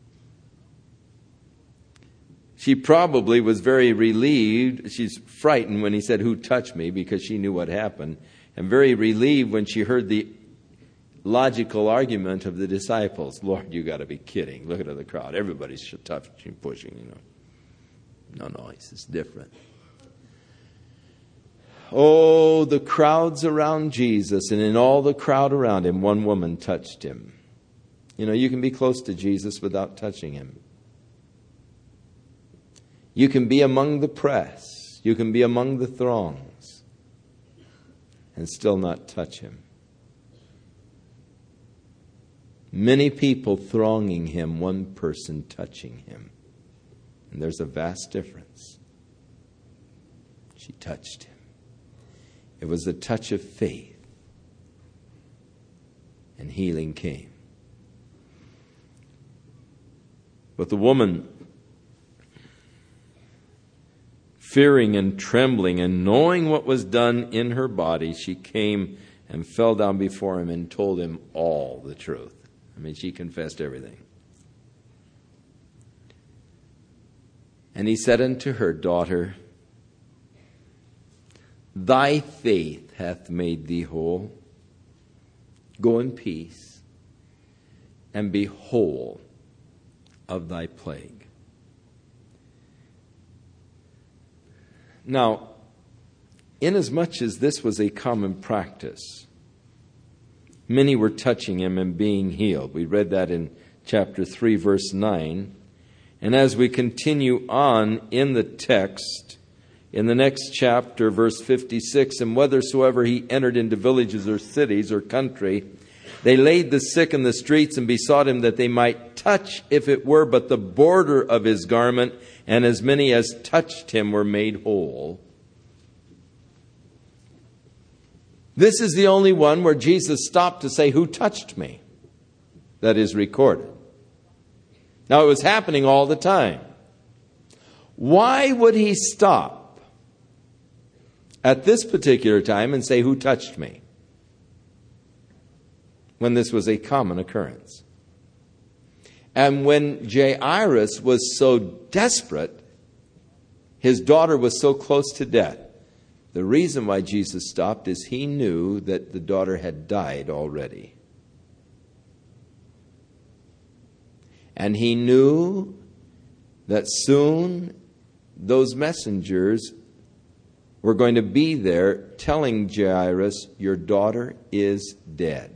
She probably was very relieved. She's frightened when he said, who touched me? Because she knew what happened. And very relieved when she heard the logical argument of the disciples. Lord, you got to be kidding. Look at the crowd. Everybody's touching, pushing, you know. No, no, he says different. Oh, the crowds around Jesus, and in all the crowd around him, one woman touched him. You know, you can be close to Jesus without touching him. You can be among the press. You can be among the throngs and still not touch him. Many people thronging him, one person touching him. And there's a vast difference. She touched him. It was a touch of faith. And healing came. But the woman, fearing and trembling and knowing what was done in her body, she came and fell down before him and told him all the truth. I mean, she confessed everything. And he said unto her, Daughter, thy faith hath made thee whole. Go in peace and be whole of thy plague. Now, inasmuch as this was a common practice, many were touching him and being healed. We read that in chapter three, verse nine. And as we continue on in the text, in the next chapter, verse fifty-six, and whithersoever he entered into villages or cities or country, they laid the sick in the streets and besought him that they might touch, if it were but the border of his garment, and as many as touched him were made whole. This is the only one where Jesus stopped to say, who touched me? That is recorded. Now, it was happening all the time. Why would he stop at this particular time and say, who touched me? When this was a common occurrence. And when Jairus was so desperate, his daughter was so close to death. The reason why Jesus stopped is he knew that the daughter had died already. And he knew that soon those messengers were going to be there telling Jairus, your daughter is dead.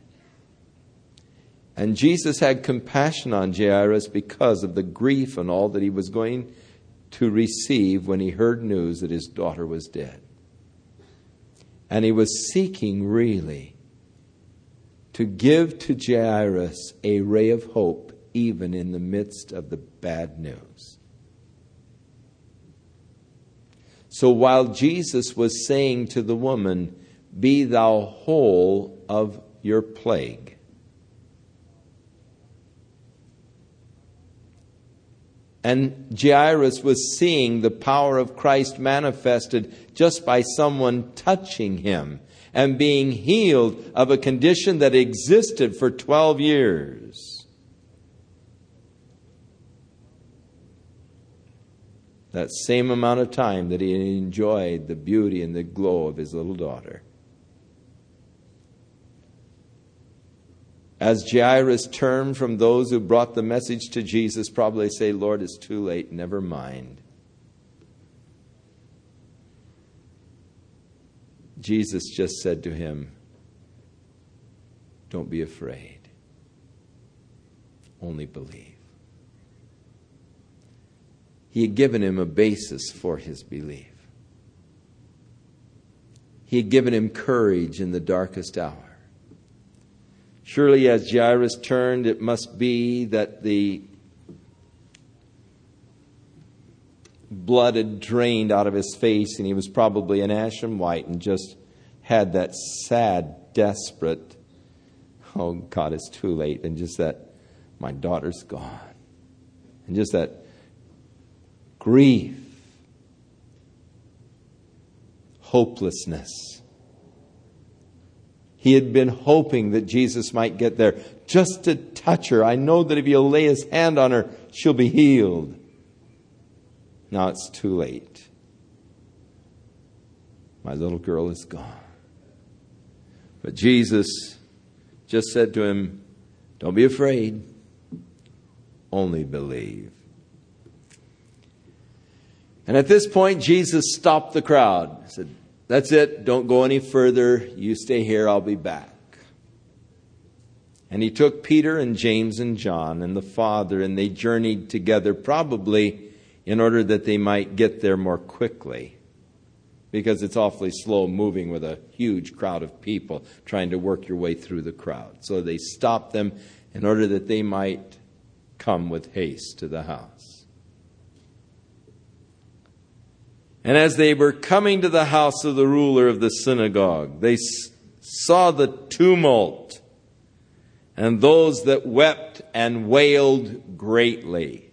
And Jesus had compassion on Jairus because of the grief and all that he was going to receive when he heard news that his daughter was dead. And he was seeking really to give to Jairus a ray of hope even in the midst of the bad news. So while Jesus was saying to the woman, be thou whole of your plague, and Jairus was seeing the power of Christ manifested just by someone touching him and being healed of a condition that existed for twelve years. That same amount of time that he enjoyed the beauty and the glow of his little daughter. As Jairus turned from those who brought the message to Jesus, probably say, Lord, it's too late, never mind. Jesus just said to him, don't be afraid. Only believe. He had given him a basis for his belief. He had given him courage in the darkest hour. Surely as Jairus turned, it must be that the blood had drained out of his face and he was probably an ashen white and just had that sad, desperate, oh God, it's too late. And just that, my daughter's gone. And just that grief, hopelessness. He had been hoping that Jesus might get there just to touch her. I know that if he'll lay his hand on her, she'll be healed. Now it's too late. My little girl is gone. But Jesus just said to him, "Don't be afraid, only believe." And at this point, Jesus stopped the crowd. He said, "That's it. Don't go any further. You stay here. I'll be back." And he took Peter and James and John and the Father, and they journeyed together, probably in order that they might get there more quickly, because it's awfully slow moving with a huge crowd of people trying to work your way through the crowd. So they stopped them in order that they might come with haste to the house. And as they were coming to the house of the ruler of the synagogue, they saw the tumult and those that wept and wailed greatly.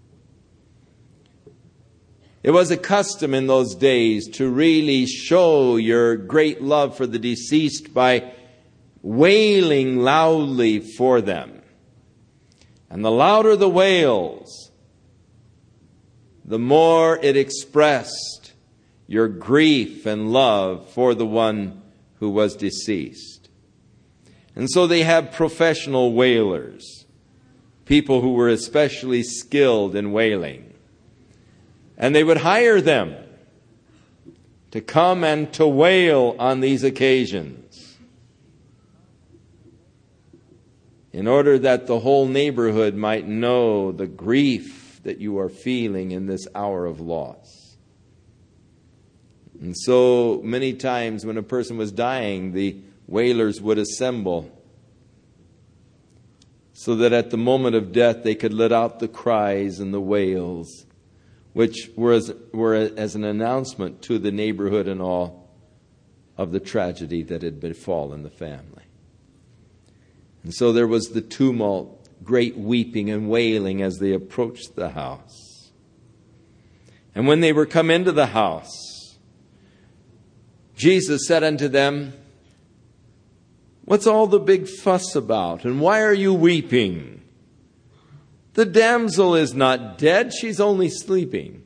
It was a custom in those days to really show your great love for the deceased by wailing loudly for them. And the louder the wails, the more it expressed your grief and love for the one who was deceased. And so they have professional wailers, people who were especially skilled in wailing. And they would hire them to come and to wail on these occasions, in order that the whole neighborhood might know the grief that you are feeling in this hour of loss. And so many times when a person was dying, the wailers would assemble so that at the moment of death they could let out the cries and the wails, which were as, were as an announcement to the neighborhood and all of the tragedy that had befallen the family. And so there was the tumult, great weeping and wailing as they approached the house. And when they were come into the house, Jesus said unto them, "What's all the big fuss about? And why are you weeping? The damsel is not dead, she's only sleeping."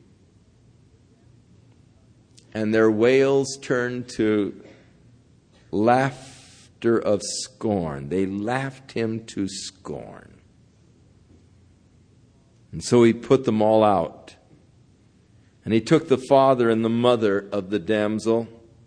And their wails turned to laughter of scorn. They laughed him to scorn. And so he put them all out. And he took the father and the mother of the damsel,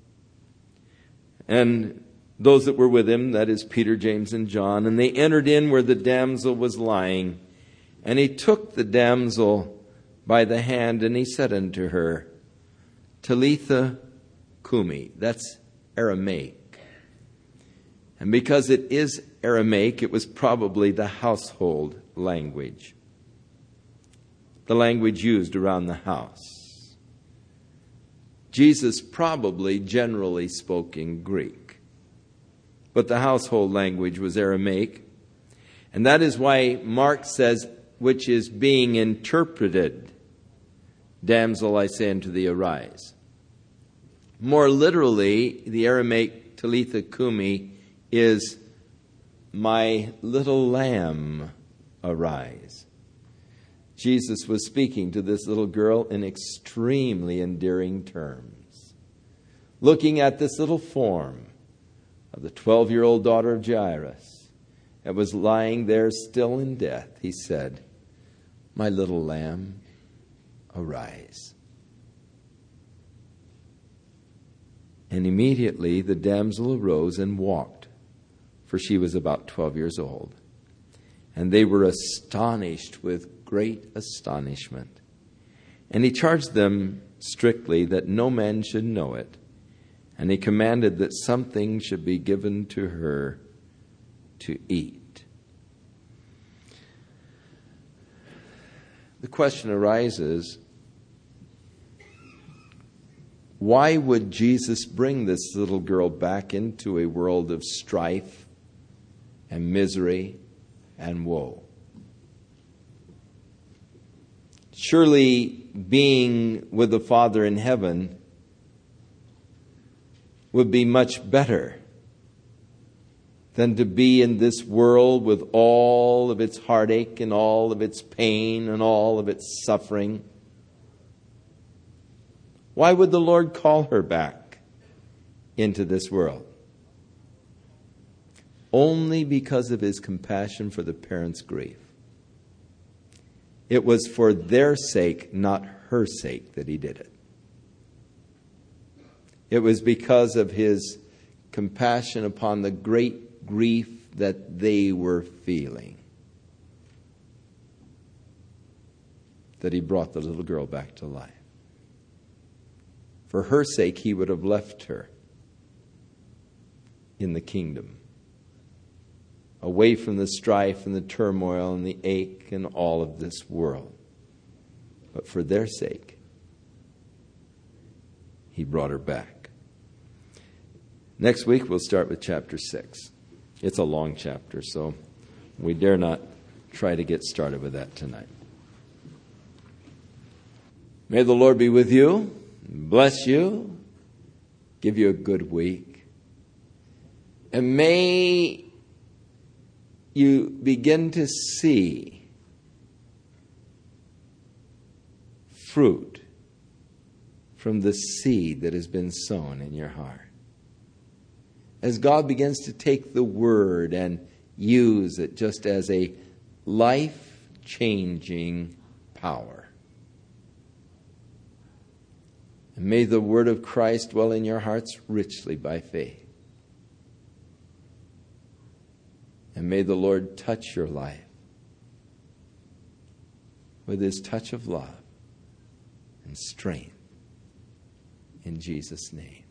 and those that were with him, that is Peter, James, and John, and they entered in where the damsel was lying. And he took the damsel by the hand, and he said unto her, Talitha Kumi. That's Aramaic. And because it is Aramaic, it was probably the household language, the language used around the house. Jesus probably generally spoke in Greek, but the household language was Aramaic. And that is why Mark says, which is being interpreted, "Damsel, I say unto thee, arise." More literally, the Aramaic Talitha Kumi is, "My little lamb, arise." Jesus was speaking to this little girl in extremely endearing terms. Looking at this little form of the twelve-year-old daughter of Jairus that was lying there still in death, he said, "My little lamb, arise." And immediately the damsel arose and walked, for she was about twelve years old. And they were astonished with great astonishment. And he charged them strictly that no man should know it. And he commanded that something should be given to her to eat. The question arises, why would Jesus bring this little girl back into a world of strife and misery and woe? Surely being with the Father in heaven would be much better than to be in this world with all of its heartache and all of its pain and all of its suffering. Why would the Lord call her back into this world? only because of his compassion for the parents' grief. It was for their sake, not her sake, that he did it. It was because of his compassion upon the great grief that they were feeling that he brought the little girl back to life. For her sake, he would have left her in the kingdom, away from the strife and the turmoil and the ache and all of this world. But for their sake, he brought her back. Next week, we'll start with chapter six. It's a long chapter, so we dare not try to get started with that tonight. May the Lord be with you, bless you, give you a good week, and may you begin to see fruit from the seed that has been sown in your heart. As God begins to take the word and use it just as a life-changing power. And may the word of Christ dwell in your hearts richly by faith. And may the Lord touch your life with his touch of love and strength in Jesus' name.